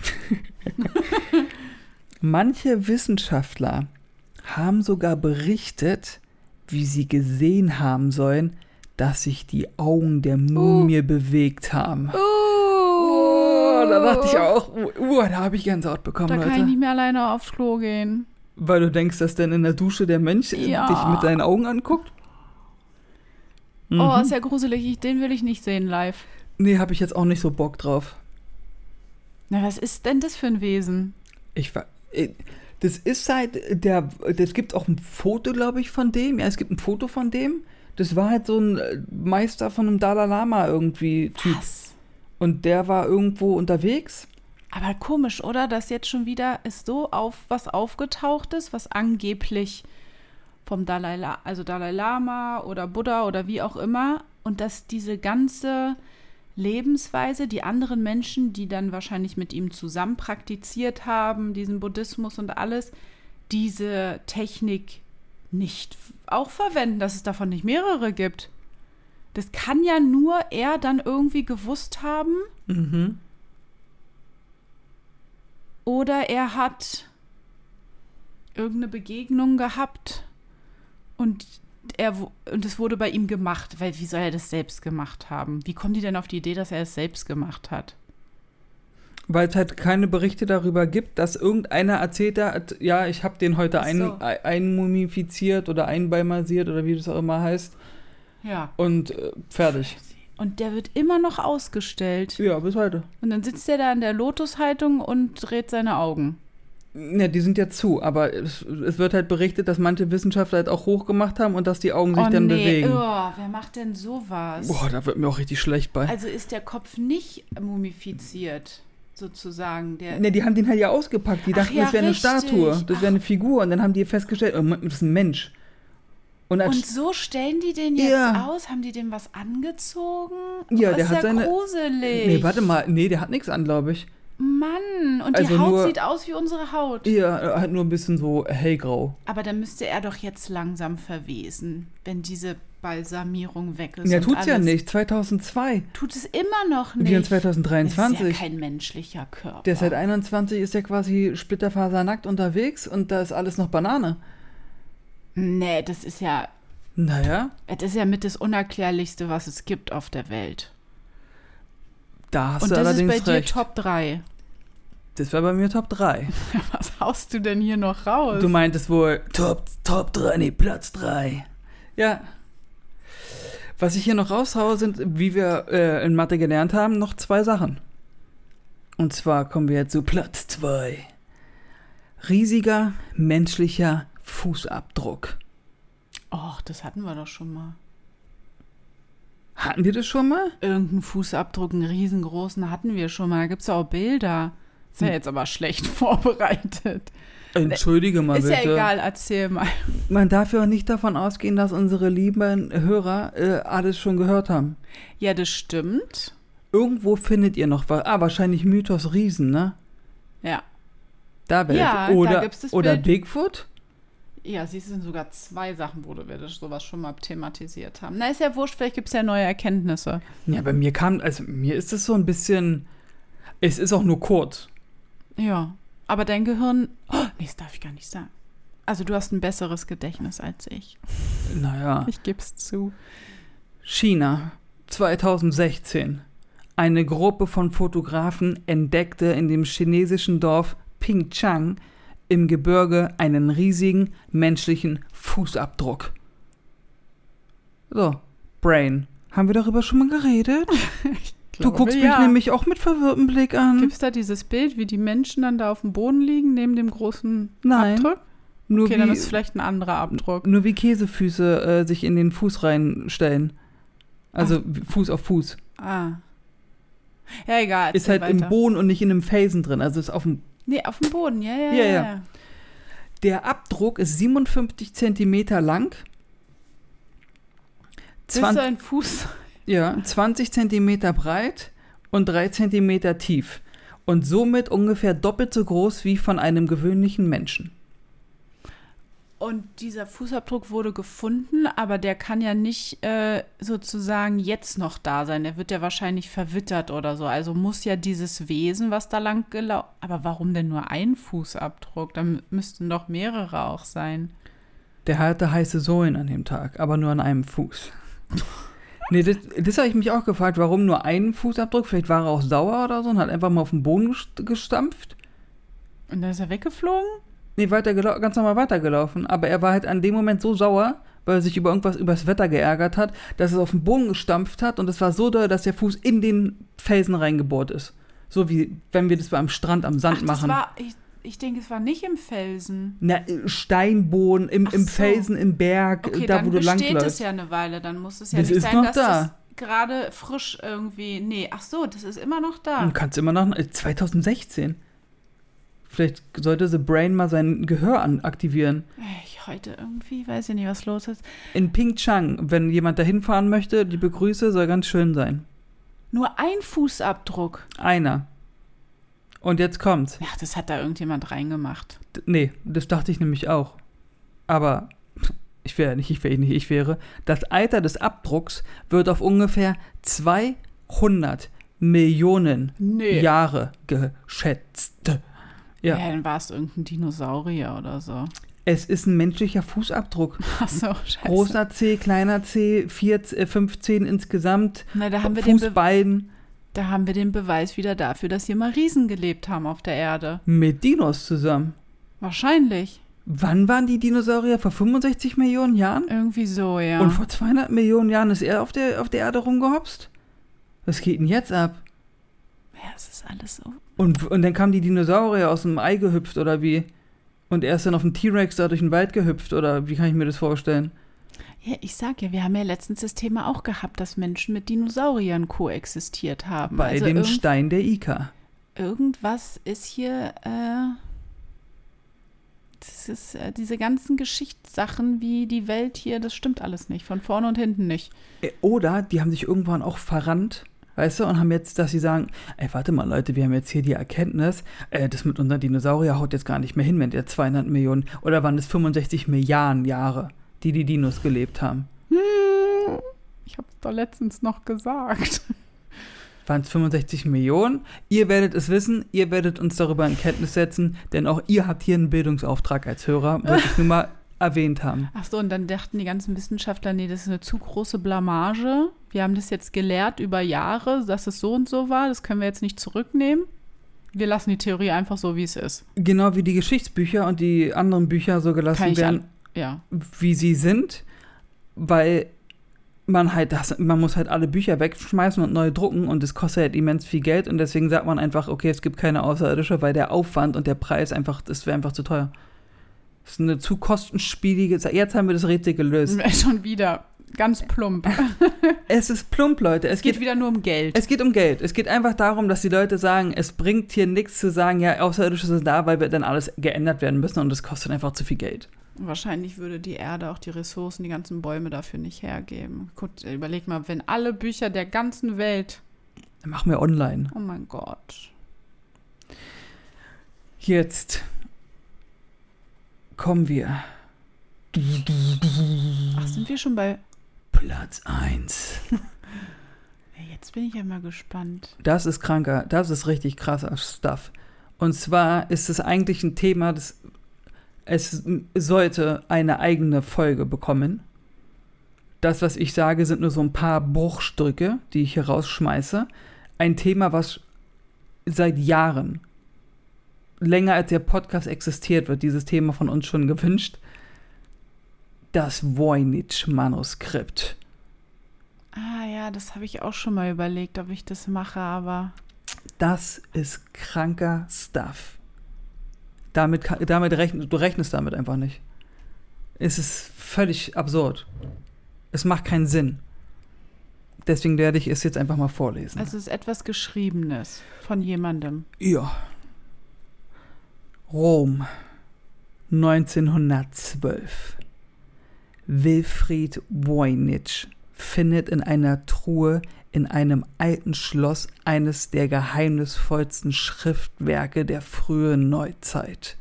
Speaker 2: Manche Wissenschaftler haben sogar berichtet, wie sie gesehen haben sollen, dass sich die Augen der Mumie bewegt haben. Da dachte ich auch, da habe ich Gänsehaut bekommen, Leute.
Speaker 1: Da kann ich nicht mehr alleine aufs Klo gehen.
Speaker 2: Weil du denkst, dass denn in der Dusche der Mensch dich mit seinen Augen anguckt?
Speaker 1: Oh, ist ja gruselig. Den will ich nicht sehen live.
Speaker 2: Nee, habe ich jetzt auch nicht so Bock drauf.
Speaker 1: Na, was ist denn das für ein Wesen?
Speaker 2: Das ist halt das gibt auch ein Foto, glaube ich, von dem. Ja, es gibt ein Foto von dem. Das war halt so ein Meister von einem Dalai Lama irgendwie Typ.
Speaker 1: Was?
Speaker 2: Und der war irgendwo unterwegs.
Speaker 1: Aber komisch, oder? Dass jetzt schon wieder so was aufgetaucht ist, was angeblich vom Dalai Lama oder Buddha oder wie auch immer. Und dass diese ganze Lebensweise, die anderen Menschen, die dann wahrscheinlich mit ihm zusammen praktiziert haben, diesen Buddhismus und alles, diese Technik nicht auch verwenden, dass es davon nicht mehrere gibt. Das kann ja nur er dann irgendwie gewusst haben.
Speaker 2: Mhm.
Speaker 1: Oder er hat irgendeine Begegnung gehabt und es wurde bei ihm gemacht, weil wie soll er das selbst gemacht haben? Wie kommen die denn auf die Idee, dass er es selbst gemacht hat?
Speaker 2: Weil es halt keine Berichte darüber gibt, dass irgendeiner erzählt hat, ja, ich habe den heute einmumifiziert oder einbalmasiert oder wie das auch immer heißt.
Speaker 1: Ja.
Speaker 2: Und fertig.
Speaker 1: Und der wird immer noch ausgestellt.
Speaker 2: Ja, bis heute.
Speaker 1: Und dann sitzt er da in der Lotushaltung und dreht seine Augen.
Speaker 2: Ja, die sind ja zu, aber es wird halt berichtet, dass manche Wissenschaftler halt auch hochgemacht haben und dass die Augen sich dann bewegen.
Speaker 1: Wer macht denn sowas?
Speaker 2: Boah, da wird mir auch richtig schlecht bei.
Speaker 1: Also ist der Kopf nicht mumifiziert, sozusagen?
Speaker 2: Die haben den halt ja ausgepackt. Die dachten, das wäre eine Statue, das wäre eine Figur. Und dann haben die festgestellt, das ist ein Mensch. Und
Speaker 1: so stellen die den jetzt aus? Haben die dem was angezogen?
Speaker 2: Ja,
Speaker 1: der hat seine... gruselig.
Speaker 2: Nee, warte mal. Nee, der hat nichts an, glaube ich.
Speaker 1: Mann, und die Haut sieht aus wie unsere Haut.
Speaker 2: Ja, halt nur ein bisschen so hellgrau.
Speaker 1: Aber dann müsste er doch jetzt langsam verwesen, wenn diese Balsamierung weg ist.
Speaker 2: Ja, tut's ja nicht. 2002.
Speaker 1: Tut es immer noch nicht.
Speaker 2: Wir in 2023.
Speaker 1: Das ist ja kein menschlicher Körper.
Speaker 2: Der seit 21 ist ja quasi splitterfasernackt unterwegs und da ist alles noch Banane.
Speaker 1: Nee, das ist ja...
Speaker 2: Naja.
Speaker 1: Das ist ja mit das Unerklärlichste, was es gibt auf der Welt.
Speaker 2: Da hast du allerdings recht.
Speaker 1: Und das ist bei dir Top 3.
Speaker 2: Das wäre bei mir Top 3.
Speaker 1: Was haust du denn hier noch raus?
Speaker 2: Du meintest wohl Top 3, nee, Platz 3. Ja. Was ich hier noch raushaue, sind, wie wir in Mathe gelernt haben, noch 2 Sachen. Und zwar kommen wir zu Platz 2. Riesiger menschlicher Fußabdruck.
Speaker 1: Och, das hatten wir doch schon mal.
Speaker 2: Hatten wir das schon mal?
Speaker 1: Irgendeinen Fußabdruck, einen riesengroßen hatten wir schon mal. Da gibt es ja auch Bilder. Ist ja jetzt aber schlecht vorbereitet.
Speaker 2: Entschuldige mal bitte.
Speaker 1: Ist ja egal, erzähl mal.
Speaker 2: Man darf ja auch nicht davon ausgehen, dass unsere lieben Hörer alles schon gehört haben.
Speaker 1: Ja, das stimmt.
Speaker 2: Irgendwo findet ihr noch was. Wahrscheinlich Mythos Riesen, ne?
Speaker 1: Ja.
Speaker 2: Da gibt's das oder Bild. Bigfoot?
Speaker 1: Ja, sie sind sogar 2 Sachen, wo wir das sowas schon mal thematisiert haben. Na, ist ja wurscht, vielleicht gibt es ja neue Erkenntnisse.
Speaker 2: Ja, bei mir mir ist es so ein bisschen, es ist auch nur kurz.
Speaker 1: Ja, aber dein Gehirn, nee, das darf ich gar nicht sagen. Also du hast ein besseres Gedächtnis als ich.
Speaker 2: Naja.
Speaker 1: Ich geb's zu.
Speaker 2: China, 2016. Eine Gruppe von Fotografen entdeckte in dem chinesischen Dorf Pingchang im Gebirge einen riesigen menschlichen Fußabdruck. So, Brain. Haben wir darüber schon mal geredet? Du guckst mich nämlich auch mit verwirrtem Blick an.
Speaker 1: Gibt's da dieses Bild, wie die Menschen dann da auf dem Boden liegen, neben dem großen
Speaker 2: Nein.
Speaker 1: Abdruck?
Speaker 2: Nur
Speaker 1: okay, dann ist es vielleicht ein anderer Abdruck.
Speaker 2: Nur wie Käsefüße sich in den Fuß reinstellen. Also Fuß auf Fuß.
Speaker 1: Ah. Ja, egal.
Speaker 2: Ist halt weiter. Im Boden und nicht in einem Felsen drin. Also ist auf dem...
Speaker 1: Nee, auf dem Boden, ja.
Speaker 2: Der Abdruck ist 57 Zentimeter lang.
Speaker 1: Das ist ein Fuß.
Speaker 2: Ja, 20 Zentimeter breit und 3 Zentimeter tief. Und somit ungefähr doppelt so groß wie von einem gewöhnlichen Menschen.
Speaker 1: Und dieser Fußabdruck wurde gefunden, aber der kann ja nicht sozusagen jetzt noch da sein. Der wird ja wahrscheinlich verwittert oder so. Also muss ja dieses Wesen, was da lang gelaufen... Aber warum denn nur ein Fußabdruck? Da müssten doch mehrere auch sein.
Speaker 2: Der hatte heiße Sohlen an dem Tag, aber nur an einem Fuß. Nee, das habe ich mich auch gefragt, warum nur ein Fußabdruck? Vielleicht war er auch sauer oder so und hat einfach mal auf den Boden gestampft.
Speaker 1: Und dann ist er weggeflogen?
Speaker 2: Nee, ganz normal weitergelaufen. Aber er war halt an dem Moment so sauer, weil er sich über irgendwas übers Wetter geärgert hat, dass er auf den Boden gestampft hat und es war so doll, dass der Fuß in den Felsen reingebohrt ist. So wie wenn wir das am Strand am Sand machen.
Speaker 1: Ich denke, es war nicht im Felsen.
Speaker 2: Na, Steinboden, im Felsen, im Berg,
Speaker 1: okay,
Speaker 2: da wo du langläufst.
Speaker 1: Dann besteht es ja eine Weile, dann muss es ja
Speaker 2: das
Speaker 1: nicht sein, dass
Speaker 2: da.
Speaker 1: das gerade frisch irgendwie... Nee, ach so, das ist immer noch da.
Speaker 2: Du kannst immer noch... 2016. Vielleicht sollte The Brain mal sein Gehör aktivieren.
Speaker 1: Heute irgendwie, weiß ich nicht, was los ist.
Speaker 2: In Pingchang, wenn jemand da hinfahren möchte, liebe Grüße, soll ganz schön sein.
Speaker 1: Nur ein Fußabdruck?
Speaker 2: Einer. Und jetzt kommt's.
Speaker 1: Ja, das hat da irgendjemand reingemacht.
Speaker 2: Nee, das dachte ich nämlich auch. Aber ich wäre. Das Alter des Abdrucks wird auf ungefähr 200 Millionen Jahre geschätzt.
Speaker 1: Ja, dann war es irgendein Dinosaurier oder so.
Speaker 2: Es ist ein menschlicher Fußabdruck.
Speaker 1: Ach so, scheiße.
Speaker 2: Großer Zeh, kleiner Zeh, 15 insgesamt.
Speaker 1: Na, da haben wir
Speaker 2: Fußbein.
Speaker 1: Da haben wir den Beweis wieder dafür, dass hier mal Riesen gelebt haben auf der Erde.
Speaker 2: Mit Dinos zusammen.
Speaker 1: Wahrscheinlich.
Speaker 2: Wann waren die Dinosaurier? Vor 65 Millionen Jahren?
Speaker 1: Irgendwie so, ja.
Speaker 2: Und vor 200 Millionen Jahren ist er auf der Erde rumgehopst? Was geht denn jetzt ab?
Speaker 1: Ja, es ist alles so.
Speaker 2: Und dann kamen die Dinosaurier aus dem Ei gehüpft, oder wie? Und er ist dann auf dem T-Rex da durch den Wald gehüpft, oder wie kann ich mir das vorstellen?
Speaker 1: Ja, ich sag ja, wir haben ja letztens das Thema auch gehabt, dass Menschen mit Dinosauriern koexistiert haben.
Speaker 2: Bei dem Stein der Ika.
Speaker 1: Irgendwas ist hier, das ist diese ganzen Geschichtssachen, wie die Welt hier, das stimmt alles nicht, von vorne und hinten nicht.
Speaker 2: Oder die haben sich irgendwann auch verrannt, weißt du, und haben jetzt, dass sie sagen, ey, warte mal, Leute, wir haben jetzt hier die Erkenntnis, das mit unseren Dinosaurier haut jetzt gar nicht mehr hin, wenn der 200 Millionen, oder waren es 65 Milliarden Jahre, die Dinos gelebt haben?
Speaker 1: Ich hab's doch letztens noch gesagt.
Speaker 2: Waren es 65 Millionen? Ihr werdet es wissen, ihr werdet uns darüber in Kenntnis setzen, denn auch ihr habt hier einen Bildungsauftrag als Hörer, wollte ich nur mal erwähnt haben.
Speaker 1: Ach so, und dann dachten die ganzen Wissenschaftler, nee, das ist eine zu große Blamage. Wir haben das jetzt gelehrt über Jahre, dass es so und so war. Das können wir jetzt nicht zurücknehmen. Wir lassen die Theorie einfach so, wie es ist.
Speaker 2: Genau wie die Geschichtsbücher und die anderen Bücher so gelassen werden, wie sie sind, weil man muss halt alle Bücher wegschmeißen und neu drucken und das kostet halt immens viel Geld und deswegen sagt man einfach, okay, es gibt keine Außerirdische, weil der Aufwand und der Preis das wäre einfach zu teuer. Das ist eine zu kostenspielige, jetzt haben wir das Rätsel gelöst.
Speaker 1: Schon wieder, ganz plump.
Speaker 2: Es ist plump, Leute.
Speaker 1: Es geht wieder nur um Geld.
Speaker 2: Es geht um Geld. Es geht einfach darum, dass die Leute sagen, es bringt hier nichts zu sagen, ja, Außerirdische sind da, weil wir dann alles geändert werden müssen und das kostet einfach zu viel Geld.
Speaker 1: Wahrscheinlich würde die Erde auch die Ressourcen, die ganzen Bäume dafür nicht hergeben. Gut, überleg mal, wenn alle Bücher der ganzen Welt...
Speaker 2: Dann machen wir online.
Speaker 1: Oh mein Gott.
Speaker 2: Jetzt kommen wir.
Speaker 1: Ach, sind wir schon bei...
Speaker 2: Platz 1.
Speaker 1: Jetzt bin ich ja mal gespannt.
Speaker 2: Das ist kranker, das ist richtig krasser Stuff. Und zwar ist es eigentlich ein Thema, das es sollte eine eigene Folge bekommen. Das, was ich sage, sind nur so ein paar Bruchstücke, die ich hier rausschmeiße. Ein Thema, was seit Jahren, länger als der Podcast existiert, wird dieses Thema von uns schon gewünscht. Das Voynich-Manuskript.
Speaker 1: Ah ja, das habe ich auch schon mal überlegt, ob ich das mache, aber...
Speaker 2: Das ist kranker Stuff. Du rechnest damit einfach nicht. Es ist völlig absurd. Es macht keinen Sinn. Deswegen werde ich es jetzt einfach mal vorlesen.
Speaker 1: Also es ist etwas Geschriebenes von jemandem.
Speaker 2: Ja. Rom, 1912. Wilfried Voynich findet in einer Truhe in einem alten Schloss eines der geheimnisvollsten Schriftwerke der frühen Neuzeit.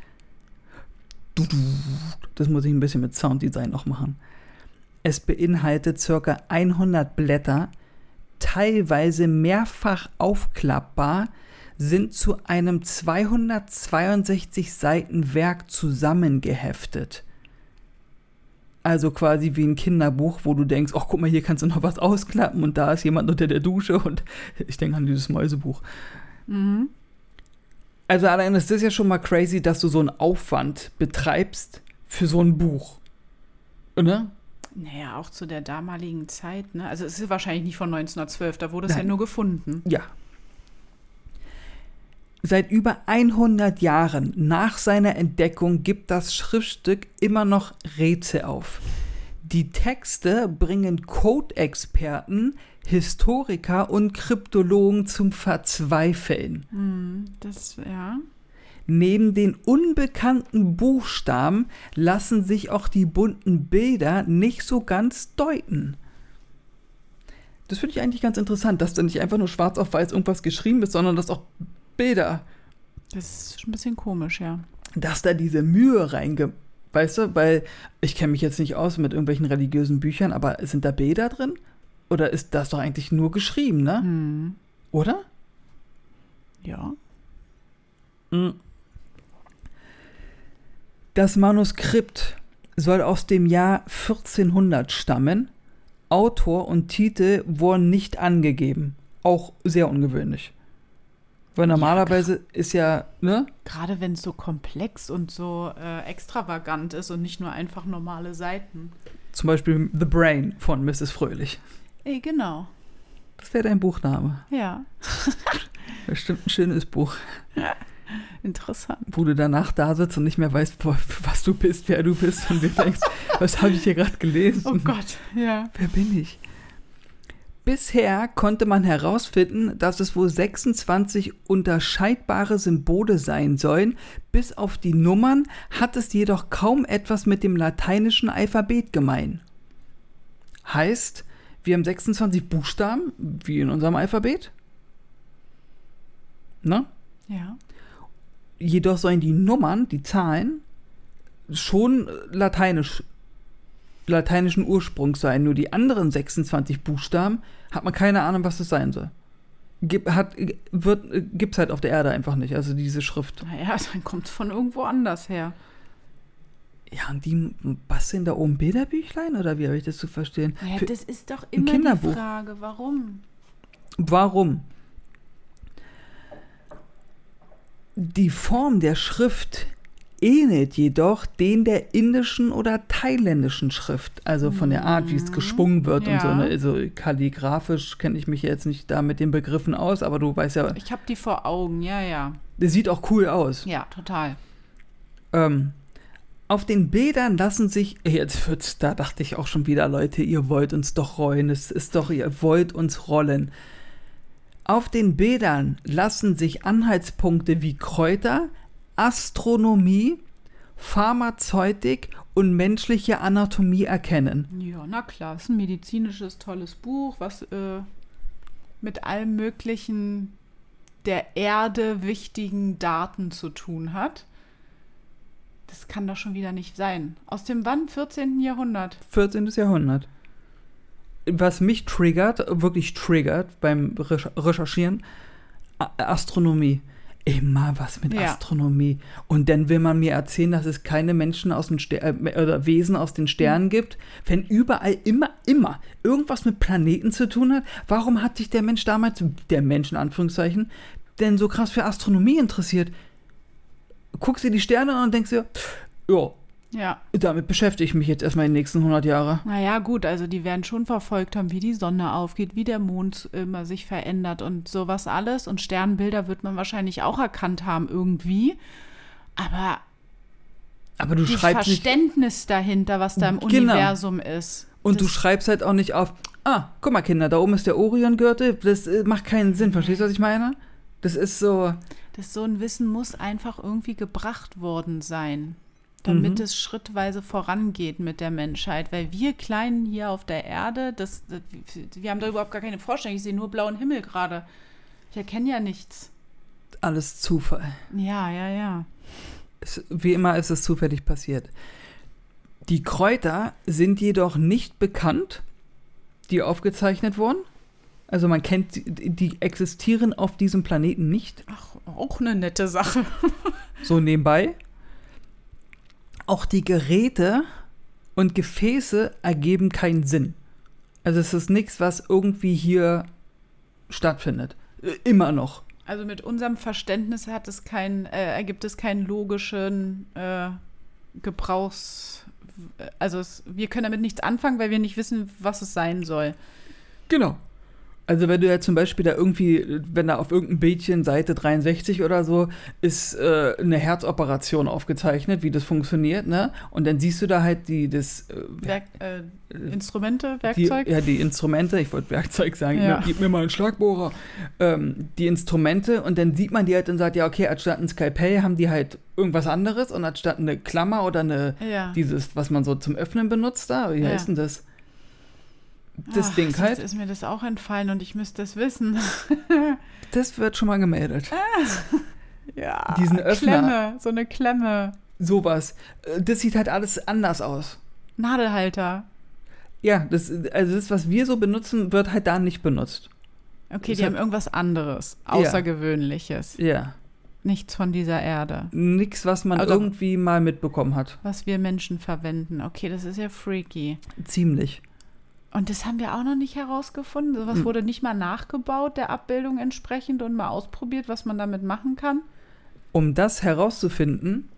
Speaker 2: Das muss ich ein bisschen mit Sounddesign noch machen. Es beinhaltet ca. 100 Blätter, teilweise mehrfach aufklappbar, sind zu einem 262 Seiten Werk zusammengeheftet. Also quasi wie ein Kinderbuch, wo du denkst, ach guck mal, hier kannst du noch was ausklappen und da ist jemand unter der Dusche und ich denke an dieses Mäusebuch. Mhm. Also allein ist das ja schon mal crazy, dass du so einen Aufwand betreibst für so ein Buch. Oder?
Speaker 1: Naja, auch zu der damaligen Zeit, ne? Also es ist wahrscheinlich nicht von 1912, da wurde es ja nur gefunden.
Speaker 2: Ja. Seit über 100 Jahren nach seiner Entdeckung gibt das Schriftstück immer noch Rätsel auf. Die Texte bringen Code-Experten, Historiker und Kryptologen zum Verzweifeln.
Speaker 1: Ja.
Speaker 2: Neben den unbekannten Buchstaben lassen sich auch die bunten Bilder nicht so ganz deuten. Das finde ich eigentlich ganz interessant, dass da nicht einfach nur schwarz auf weiß irgendwas geschrieben ist, sondern dass auch Bilder.
Speaker 1: Das ist schon ein bisschen komisch, ja.
Speaker 2: Dass da diese Mühe weißt du, weil ich kenne mich jetzt nicht aus mit irgendwelchen religiösen Büchern, aber sind da Bilder drin? Oder ist das doch eigentlich nur geschrieben, ne? Oder?
Speaker 1: Ja.
Speaker 2: Das Manuskript soll aus dem Jahr 1400 stammen. Autor und Titel wurden nicht angegeben. Auch sehr ungewöhnlich. Weil normalerweise ist ja, ne?
Speaker 1: Gerade wenn es so komplex und so extravagant ist und nicht nur einfach normale Seiten.
Speaker 2: Zum Beispiel The Brain von Mrs. Fröhlich.
Speaker 1: Genau.
Speaker 2: Das wäre dein Buchname.
Speaker 1: Ja.
Speaker 2: Bestimmt ein schönes Buch.
Speaker 1: Interessant.
Speaker 2: Wo du danach da sitzt und nicht mehr weißt, was du bist, wer du bist und du denkst, was habe ich hier gerade gelesen?
Speaker 1: Oh Gott, ja.
Speaker 2: Wer bin ich? Bisher konnte man herausfinden, dass es wohl 26 unterscheidbare Symbole sein sollen. Bis auf die Nummern hat es jedoch kaum etwas mit dem lateinischen Alphabet gemein. Heißt, wir haben 26 Buchstaben, wie in unserem Alphabet. Ne?
Speaker 1: Ja.
Speaker 2: Jedoch sollen die Nummern, die Zahlen, schon lateinischen Ursprungs sein. Nur die anderen 26 Buchstaben hat man keine Ahnung, was das sein soll. Gibt's halt auf der Erde einfach nicht, also diese Schrift.
Speaker 1: Naja, dann kommt es von irgendwo anders her.
Speaker 2: Ja, und die basteln da oben Bilderbüchlein, oder wie habe ich das zu verstehen?
Speaker 1: Ja, das ist doch immer die Frage, warum?
Speaker 2: Warum? Die Form der Schrift ähnelt jedoch den der indischen oder thailändischen Schrift, also von der Art, wie es geschwungen wird und so. Ne? Also kalligraphisch kenne ich mich jetzt nicht da mit den Begriffen aus, aber du weißt ja.
Speaker 1: Ich habe die vor Augen, ja.
Speaker 2: Das sieht auch cool aus.
Speaker 1: Ja, total.
Speaker 2: Auf den Bildern lassen sich, da dachte ich auch schon wieder, Leute, ihr wollt uns doch rollen, ihr wollt uns rollen. Auf den Bildern lassen sich Anhaltspunkte wie Kräuter, Astronomie, Pharmazeutik und menschliche Anatomie erkennen.
Speaker 1: Ja, na klar, es ist ein medizinisches, tolles Buch, was mit allem möglichen der Erde wichtigen Daten zu tun hat. Das kann doch schon wieder nicht sein. Aus dem wann? 14. Jahrhundert?
Speaker 2: 14. Jahrhundert. Was mich wirklich triggert beim Recherchieren, Astronomie. Immer was mit Astronomie. Und dann will man mir erzählen, dass es keine Menschen aus den oder Wesen aus den Sternen gibt. Wenn überall immer irgendwas mit Planeten zu tun hat, warum hat sich der Mensch damals, der Mensch in Anführungszeichen, denn so krass für Astronomie interessiert? Guckst dir die Sterne an und denkst dir, ja, damit beschäftige ich mich jetzt erstmal die nächsten 100 Jahre.
Speaker 1: Naja, gut, also die werden schon verfolgt haben, wie die Sonne aufgeht, wie der Mond immer sich verändert und sowas alles. Und Sternbilder wird man wahrscheinlich auch erkannt haben irgendwie. Aber
Speaker 2: du
Speaker 1: das
Speaker 2: schreibst
Speaker 1: Verständnis nicht dahinter, was da im Universum ist.
Speaker 2: Und du schreibst halt auch nicht auf, guck mal Kinder, da oben ist der Oriongürtel. Das macht keinen Sinn, verstehst du, was ich meine? Das ist so
Speaker 1: ein Wissen muss einfach irgendwie gebracht worden sein, damit es schrittweise vorangeht mit der Menschheit. Weil wir Kleinen hier auf der Erde, wir haben da überhaupt gar keine Vorstellung. Ich sehe nur blauen Himmel gerade. Ich erkenne ja nichts.
Speaker 2: Alles Zufall.
Speaker 1: Ja.
Speaker 2: Wie immer ist es zufällig passiert. Die Kräuter sind jedoch nicht bekannt, die aufgezeichnet wurden. Also man kennt sie, die existieren auf diesem Planeten nicht.
Speaker 1: Ach, auch eine nette Sache.
Speaker 2: So nebenbei. Auch die Geräte und Gefäße ergeben keinen Sinn. Also es ist nichts, was irgendwie hier stattfindet. Immer noch.
Speaker 1: Also mit unserem Verständnis ergibt es keinen logischen Gebrauchs... Also wir können damit nichts anfangen, weil wir nicht wissen, was es sein soll.
Speaker 2: Genau. Also wenn du ja zum Beispiel da irgendwie, wenn da auf irgendeinem Bildchen Seite 63 oder so ist eine Herzoperation aufgezeichnet, wie das funktioniert, ne? Und dann siehst du da halt
Speaker 1: Instrumente, Werkzeug?
Speaker 2: Die Instrumente, ich wollte Werkzeug sagen,
Speaker 1: ja.
Speaker 2: Gib mir mal einen Schlagbohrer. Die Instrumente und dann sieht man die halt und sagt, ja okay, anstatt ein Skalpell haben die halt irgendwas anderes und anstatt eine Klammer oder dieses, was man so zum Öffnen benutzt da, wie heißt denn das? Das Ding halt.
Speaker 1: Jetzt ist mir das auch entfallen und ich müsste es wissen.
Speaker 2: Das wird schon mal gemeldet.
Speaker 1: Ja.
Speaker 2: Diesen Öffner.
Speaker 1: So eine Klemme.
Speaker 2: Sowas. Das sieht halt alles anders aus.
Speaker 1: Nadelhalter.
Speaker 2: Ja, das, was wir so benutzen, wird halt da nicht benutzt.
Speaker 1: Okay, die haben irgendwas anderes, Außergewöhnliches.
Speaker 2: Ja.
Speaker 1: Nichts von dieser Erde.
Speaker 2: Nichts, was man irgendwie mal mitbekommen hat.
Speaker 1: Was wir Menschen verwenden. Okay, das ist ja freaky.
Speaker 2: Ziemlich.
Speaker 1: Und das haben wir auch noch nicht herausgefunden. Sowas wurde nicht mal nachgebaut, der Abbildung entsprechend, und mal ausprobiert, was man damit machen kann.
Speaker 2: Um das herauszufinden,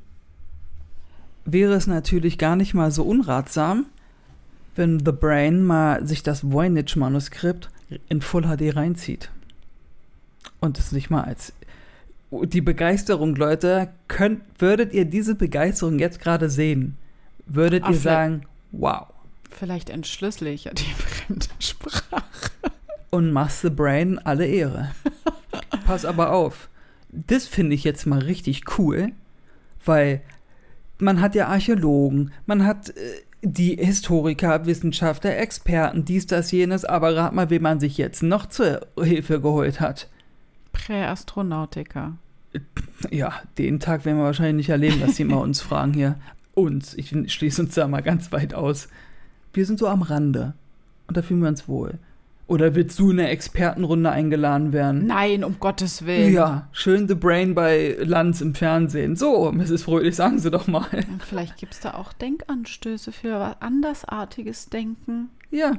Speaker 2: wäre es natürlich gar nicht mal so unratsam, wenn The Brain mal sich das Voynich-Manuskript in Full HD reinzieht. Und es nicht mal als... Die Begeisterung, Leute, würdet ihr diese Begeisterung jetzt gerade sehen, würdet ihr sagen, wow.
Speaker 1: Vielleicht entschlüssel ich ja die fremde Sprache.
Speaker 2: Und machst The Brain alle Ehre. Pass aber auf. Das finde ich jetzt mal richtig cool, weil man hat ja Archäologen, man hat die Historiker, Wissenschaftler, Experten, dies, das, jenes, aber rat mal, wen man sich jetzt noch zur Hilfe geholt hat.
Speaker 1: Präastronautiker.
Speaker 2: Ja, den Tag werden wir wahrscheinlich nicht erleben, dass sie mal uns fragen hier. Uns, ich schließe uns da mal ganz weit aus. Wir sind so am Rande und da fühlen wir uns wohl. Oder willst du in eine Expertenrunde eingeladen werden?
Speaker 1: Nein, um Gottes Willen.
Speaker 2: Ja, schön The Brain bei Lanz im Fernsehen. So, Mrs. Fröhlich, sagen Sie doch mal.
Speaker 1: Vielleicht gibt es da auch Denkanstöße für andersartiges Denken.
Speaker 2: Ja.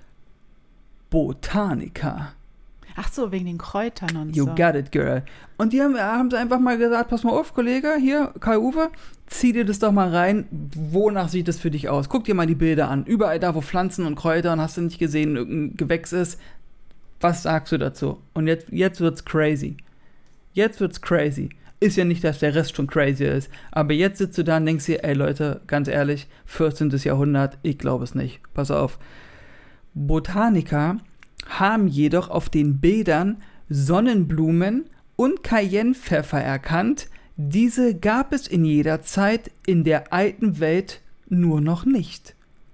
Speaker 2: Botaniker.
Speaker 1: Ach so, wegen den Kräutern und
Speaker 2: You
Speaker 1: so.
Speaker 2: got it, girl. Und die haben sie einfach mal gesagt, pass mal auf, Kollege, hier, Kai-Uwe, zieh dir das doch mal rein. Wonach sieht das für dich aus? Guck dir mal die Bilder an. Überall da, wo Pflanzen und Kräuter und hast du nicht gesehen, irgendein Gewächs ist. Was sagst du dazu? Und jetzt wird's crazy. Jetzt wird's crazy. Ist ja nicht, dass der Rest schon crazy ist. Aber jetzt sitzt du da und denkst dir, ey Leute, ganz ehrlich, 14. Jahrhundert, ich glaube es nicht. Pass auf. Botaniker haben jedoch auf den Bildern Sonnenblumen und Cayennepfeffer erkannt. Diese gab es in jeder Zeit in der alten Welt nur noch nicht.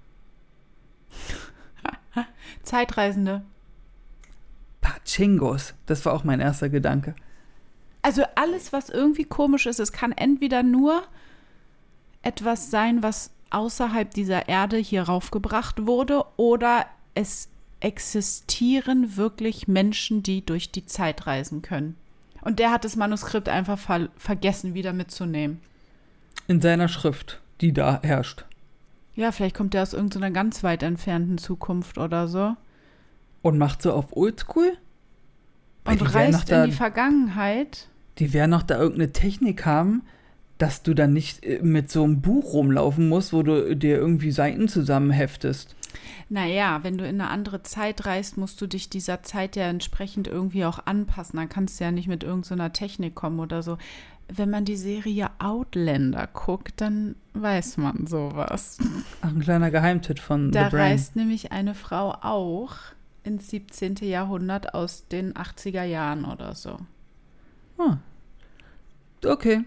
Speaker 1: Zeitreisende.
Speaker 2: Pachingos, das war auch mein erster Gedanke.
Speaker 1: Also alles, was irgendwie komisch ist, es kann entweder nur etwas sein, was außerhalb dieser Erde hier raufgebracht wurde, oder es existieren wirklich Menschen, die durch die Zeit reisen können. Und der hat das Manuskript einfach vergessen, wieder mitzunehmen.
Speaker 2: In seiner Schrift, die da herrscht.
Speaker 1: Ja, vielleicht kommt der aus irgendeiner ganz weit entfernten Zukunft oder so.
Speaker 2: Und macht so auf Oldschool?
Speaker 1: Und reist in die Vergangenheit.
Speaker 2: Die werden noch da irgendeine Technik haben, dass du dann nicht mit so einem Buch rumlaufen musst, wo du dir irgendwie Seiten zusammenheftest.
Speaker 1: Naja, wenn du in eine andere Zeit reist, musst du dich dieser Zeit ja entsprechend irgendwie auch anpassen. Dann kannst du ja nicht mit irgendeiner Technik kommen oder so. Wenn man die Serie Outlander guckt, dann weiß man sowas.
Speaker 2: Ach, ein kleiner Geheimtipp von
Speaker 1: Da
Speaker 2: The Brain.
Speaker 1: reist nämlich eine Frau auch ins 17. Jahrhundert aus den 80er Jahren oder so.
Speaker 2: Ah. Okay.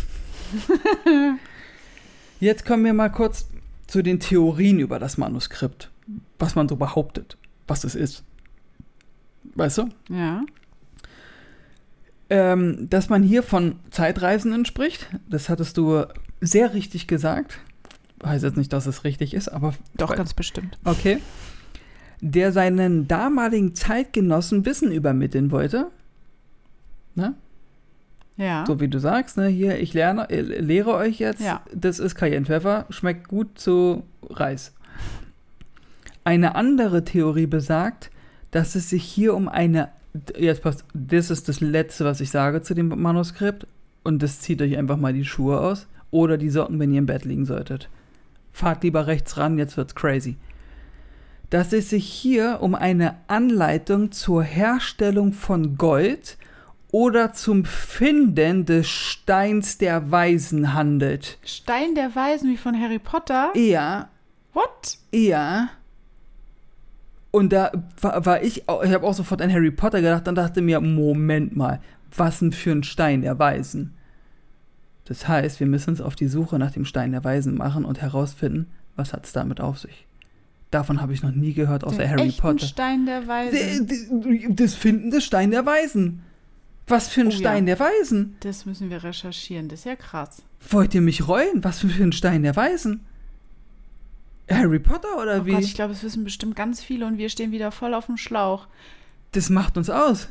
Speaker 2: Jetzt kommen wir mal kurz zu den Theorien über das Manuskript. Was man so behauptet, was es ist. Weißt du?
Speaker 1: Ja.
Speaker 2: Dass man hier von Zeitreisenden spricht, das hattest du sehr richtig gesagt. Heißt jetzt nicht, dass es richtig ist, aber...
Speaker 1: Doch, ganz bestimmt.
Speaker 2: Okay. Der seinen damaligen Zeitgenossen Wissen übermitteln wollte. Ne?
Speaker 1: Ja.
Speaker 2: So wie du sagst, ne? Hier, ich lehre euch jetzt, Das ist Cayennepfeffer, schmeckt gut zu Reis. Eine andere Theorie besagt, dass es sich hier um eine... Jetzt passt, das ist das Letzte, was ich sage zu dem Manuskript. Und das zieht euch einfach mal die Schuhe aus. Oder die Socken, wenn ihr im Bett liegen solltet. Fahrt lieber rechts ran, jetzt wird's crazy. Dass es sich hier um eine Anleitung zur Herstellung von Gold oder zum Finden des Steins der Weisen handelt.
Speaker 1: Stein der Weisen wie von Harry Potter?
Speaker 2: Ja.
Speaker 1: What?
Speaker 2: Ja. Und da war ich habe auch sofort an Harry Potter gedacht und dachte mir, Moment mal, was denn für ein Stein der Weisen? Das heißt, wir müssen uns auf die Suche nach dem Stein der Weisen machen und herausfinden, was hat es damit auf sich. Davon habe ich noch nie gehört, außer
Speaker 1: Den
Speaker 2: Harry
Speaker 1: echten
Speaker 2: Potter.
Speaker 1: Stein der Weisen.
Speaker 2: Das Finden des Stein der Weisen. Was für ein Stein der Weisen?
Speaker 1: Das müssen wir recherchieren, das ist ja krass.
Speaker 2: Wollt ihr mich reuen? Was für ein Stein der Weisen? Harry Potter oder wie?
Speaker 1: Gott, ich glaube, es wissen bestimmt ganz viele und wir stehen wieder voll auf dem Schlauch.
Speaker 2: Das macht uns aus.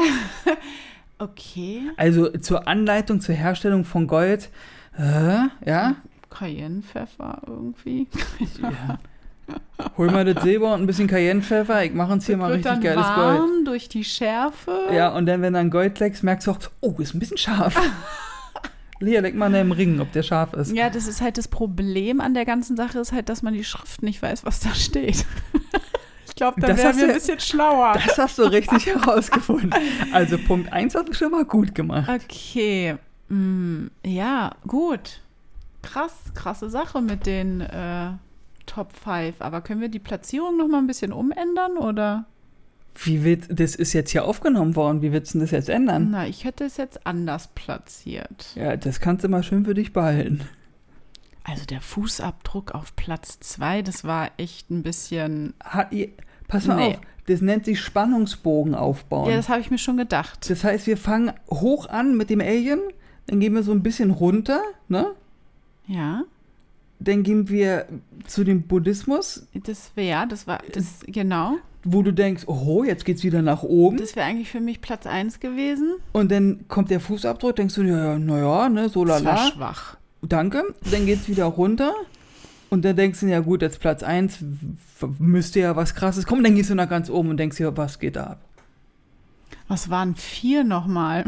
Speaker 1: Okay.
Speaker 2: Also zur Anleitung zur Herstellung von Gold, ja?
Speaker 1: Cayennepfeffer irgendwie.
Speaker 2: Ja. Hol mal das Silber und ein bisschen Cayennepfeffer, ich mache uns hier mal richtig geiles Gold.
Speaker 1: Warm durch die Schärfe.
Speaker 2: Ja, und dann, wenn du an Gold leckst, merkst du auch, oh, ist ein bisschen scharf. Lea, leck mal an deinem Ring, ob der scharf ist.
Speaker 1: Ja, das ist halt das Problem an der ganzen Sache, ist halt, dass man die Schrift nicht weiß, was da steht. Ich glaube, da wären wir ein bisschen schlauer.
Speaker 2: Das hast du richtig herausgefunden. Also Punkt 1 hat schon mal gut gemacht.
Speaker 1: Okay. Ja, gut. Krasse Sache mit den Top 5. Aber können wir die Platzierung noch mal ein bisschen umändern, oder?
Speaker 2: Das ist jetzt hier aufgenommen worden. Wie willst du das jetzt ändern?
Speaker 1: Na, ich hätte es jetzt anders platziert.
Speaker 2: Ja, das kannst du mal schön für dich behalten.
Speaker 1: Also der Fußabdruck auf Platz 2, das war echt ein bisschen...
Speaker 2: Pass mal auf, das nennt sich Spannungsbogen aufbauen.
Speaker 1: Ja, das habe ich mir schon gedacht.
Speaker 2: Das heißt, wir fangen hoch an mit dem Alien, dann gehen wir so ein bisschen runter, ne?
Speaker 1: Ja.
Speaker 2: Dann gehen wir zu dem Buddhismus.
Speaker 1: Genau.
Speaker 2: Wo du denkst, oh, jetzt geht's wieder nach oben.
Speaker 1: Das wäre eigentlich für mich Platz 1 gewesen.
Speaker 2: Und dann kommt der Fußabdruck, denkst du, naja, ne, so lala.
Speaker 1: Das war schwach.
Speaker 2: Danke. Dann geht's wieder runter. Und dann denkst du, ja gut, jetzt Platz 1, müsste ja was Krasses kommen. Dann gehst du nach ganz oben und denkst dir, was geht da ab?
Speaker 1: Was waren 4 nochmal?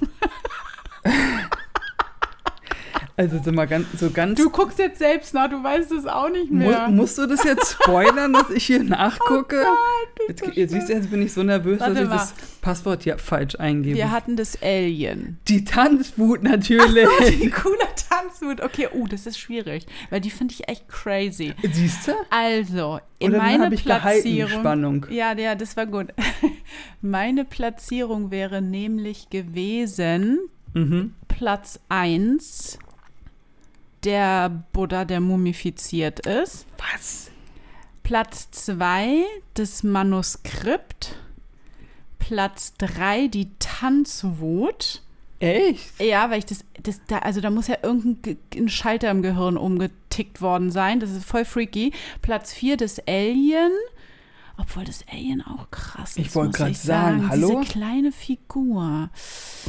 Speaker 2: Also so ganz...
Speaker 1: Du guckst jetzt selbst nach, du weißt es auch nicht mehr.
Speaker 2: Musst du das jetzt spoilern, dass ich hier nachgucke?
Speaker 1: Oh Gott,
Speaker 2: jetzt bin ich so nervös, dass ich das Passwort hier falsch eingebe.
Speaker 1: Wir hatten das Alien.
Speaker 2: Die Tanzwut natürlich.
Speaker 1: Ach so, die coole Tanzwut. Okay, das ist schwierig, weil die finde ich echt crazy.
Speaker 2: Siehst du?
Speaker 1: Also,
Speaker 2: meine Platzierung... Spannung.
Speaker 1: Ja, das war gut. Meine Platzierung wäre nämlich gewesen, Platz 1... der Buddha, der mumifiziert ist.
Speaker 2: Was?
Speaker 1: Platz 2, das Manuskript. Platz 3, die Tanzwut.
Speaker 2: Echt?
Speaker 1: Ja, weil ich da muss ja irgendein Schalter im Gehirn umgetickt worden sein. Das ist voll freaky. Platz 4, das Alien. Obwohl das Alien auch krass ist.
Speaker 2: Ich wollte gerade sagen, hallo?
Speaker 1: Diese kleine Figur.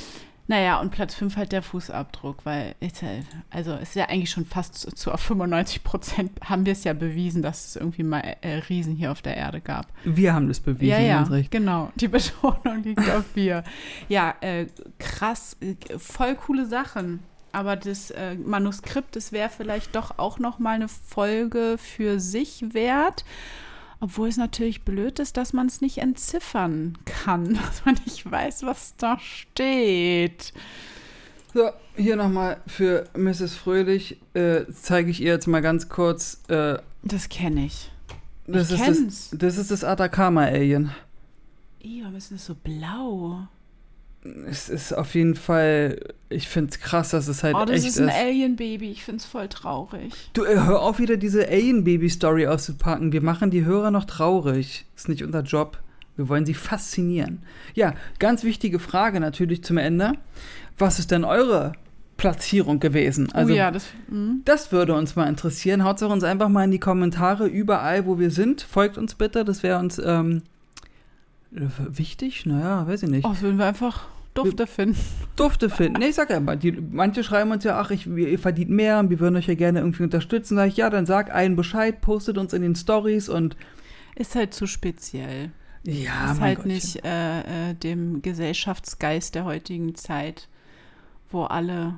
Speaker 1: Naja, und Platz 5 halt der Fußabdruck, weil ist ja eigentlich schon fast zu 95% haben wir es ja bewiesen, dass es irgendwie mal Riesen hier auf der Erde gab.
Speaker 2: Wir haben das bewiesen,
Speaker 1: ja,
Speaker 2: ganz recht.
Speaker 1: Genau. Die Betonung liegt auf wir. Ja, krass, voll coole Sachen. Aber das Manuskript, das wäre vielleicht doch auch noch mal eine Folge für sich wert. Obwohl es natürlich blöd ist, dass man es nicht entziffern kann, dass man nicht weiß, was da steht.
Speaker 2: So, hier nochmal für Mrs. Fröhlich zeige ich ihr jetzt mal ganz kurz.
Speaker 1: Das kenne ich.
Speaker 2: Das ist das Atacama-Alien.
Speaker 1: Warum ist das so blau?
Speaker 2: Es ist auf jeden Fall, ich finde es krass, dass es halt echt ist.
Speaker 1: Das ist ein Alien-Baby, ich finde es voll traurig.
Speaker 2: Du, hör auf, wieder diese Alien-Baby-Story auszupacken. Wir machen die Hörer noch traurig. Ist nicht unser Job. Wir wollen sie faszinieren. Ja, ganz wichtige Frage natürlich zum Ende. Was ist denn eure Platzierung gewesen? Also, das würde uns mal interessieren. Haut uns einfach mal in die Kommentare überall, wo wir sind. Folgt uns bitte, das wäre uns wichtig? Naja, weiß ich nicht.
Speaker 1: Das würden wir einfach Dufte finden.
Speaker 2: Dufte finden. Nee, ich sag ja mal, manche schreiben uns ja, ihr verdient mehr und wir würden euch ja gerne irgendwie unterstützen. Sag ich, ja, dann sag allen Bescheid, postet uns in den Stories und
Speaker 1: ist halt zu speziell.
Speaker 2: Ja,
Speaker 1: ist halt nicht dem Gesellschaftsgeist der heutigen Zeit, wo alle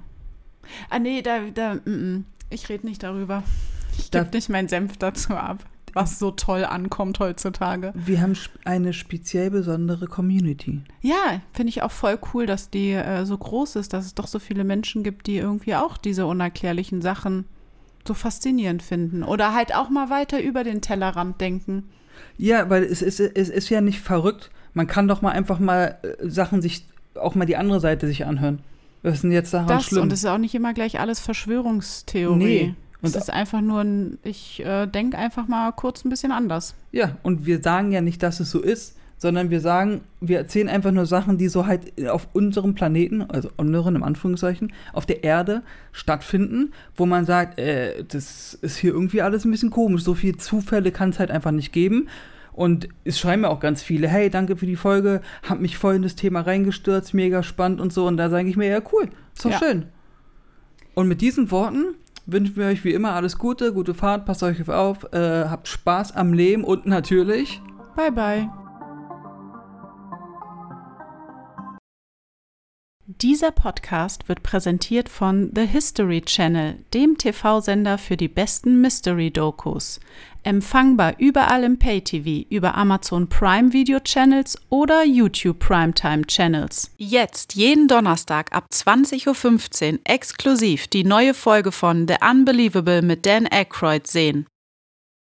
Speaker 1: ich rede nicht darüber. Ich gebe nicht meinen Senf dazu ab, was so toll ankommt heutzutage.
Speaker 2: Wir haben eine speziell besondere Community.
Speaker 1: Ja, finde ich auch voll cool, dass die so groß ist, dass es doch so viele Menschen gibt, die irgendwie auch diese unerklärlichen Sachen so faszinierend finden. Oder halt auch mal weiter über den Tellerrand denken.
Speaker 2: Ja, weil es ist ja nicht verrückt. Man kann doch mal einfach mal Sachen auch mal die andere Seite sich anhören. Was ist denn jetzt daran schlimm?
Speaker 1: Und es ist auch nicht immer gleich alles Verschwörungstheorie. Nee. Es ist einfach nur ich denke einfach mal kurz ein bisschen anders.
Speaker 2: Ja, und wir sagen ja nicht, dass es so ist, sondern wir erzählen einfach nur Sachen, die so halt auf unserem Planeten, also unseren im Anführungszeichen, auf der Erde stattfinden, wo man sagt, das ist hier irgendwie alles ein bisschen komisch. So viele Zufälle kann es halt einfach nicht geben. Und es schreiben mir auch ganz viele, hey, danke für die Folge, hab mich voll in das Thema reingestürzt, mega spannend und so. Und da sage ich mir, ja cool, ist doch schön. Und mit diesen Worten wünschen wir euch wie immer alles Gute, gute Fahrt, passt euch auf, habt Spaß am Leben und natürlich
Speaker 1: bye bye. Dieser Podcast wird präsentiert von The History Channel, dem TV-Sender für die besten Mystery-Dokus. Empfangbar überall im Pay-TV, über Amazon Prime Video Channels oder YouTube Primetime Channels. Jetzt jeden Donnerstag ab 20:15 Uhr exklusiv die neue Folge von The Unbelievable mit Dan Aykroyd sehen.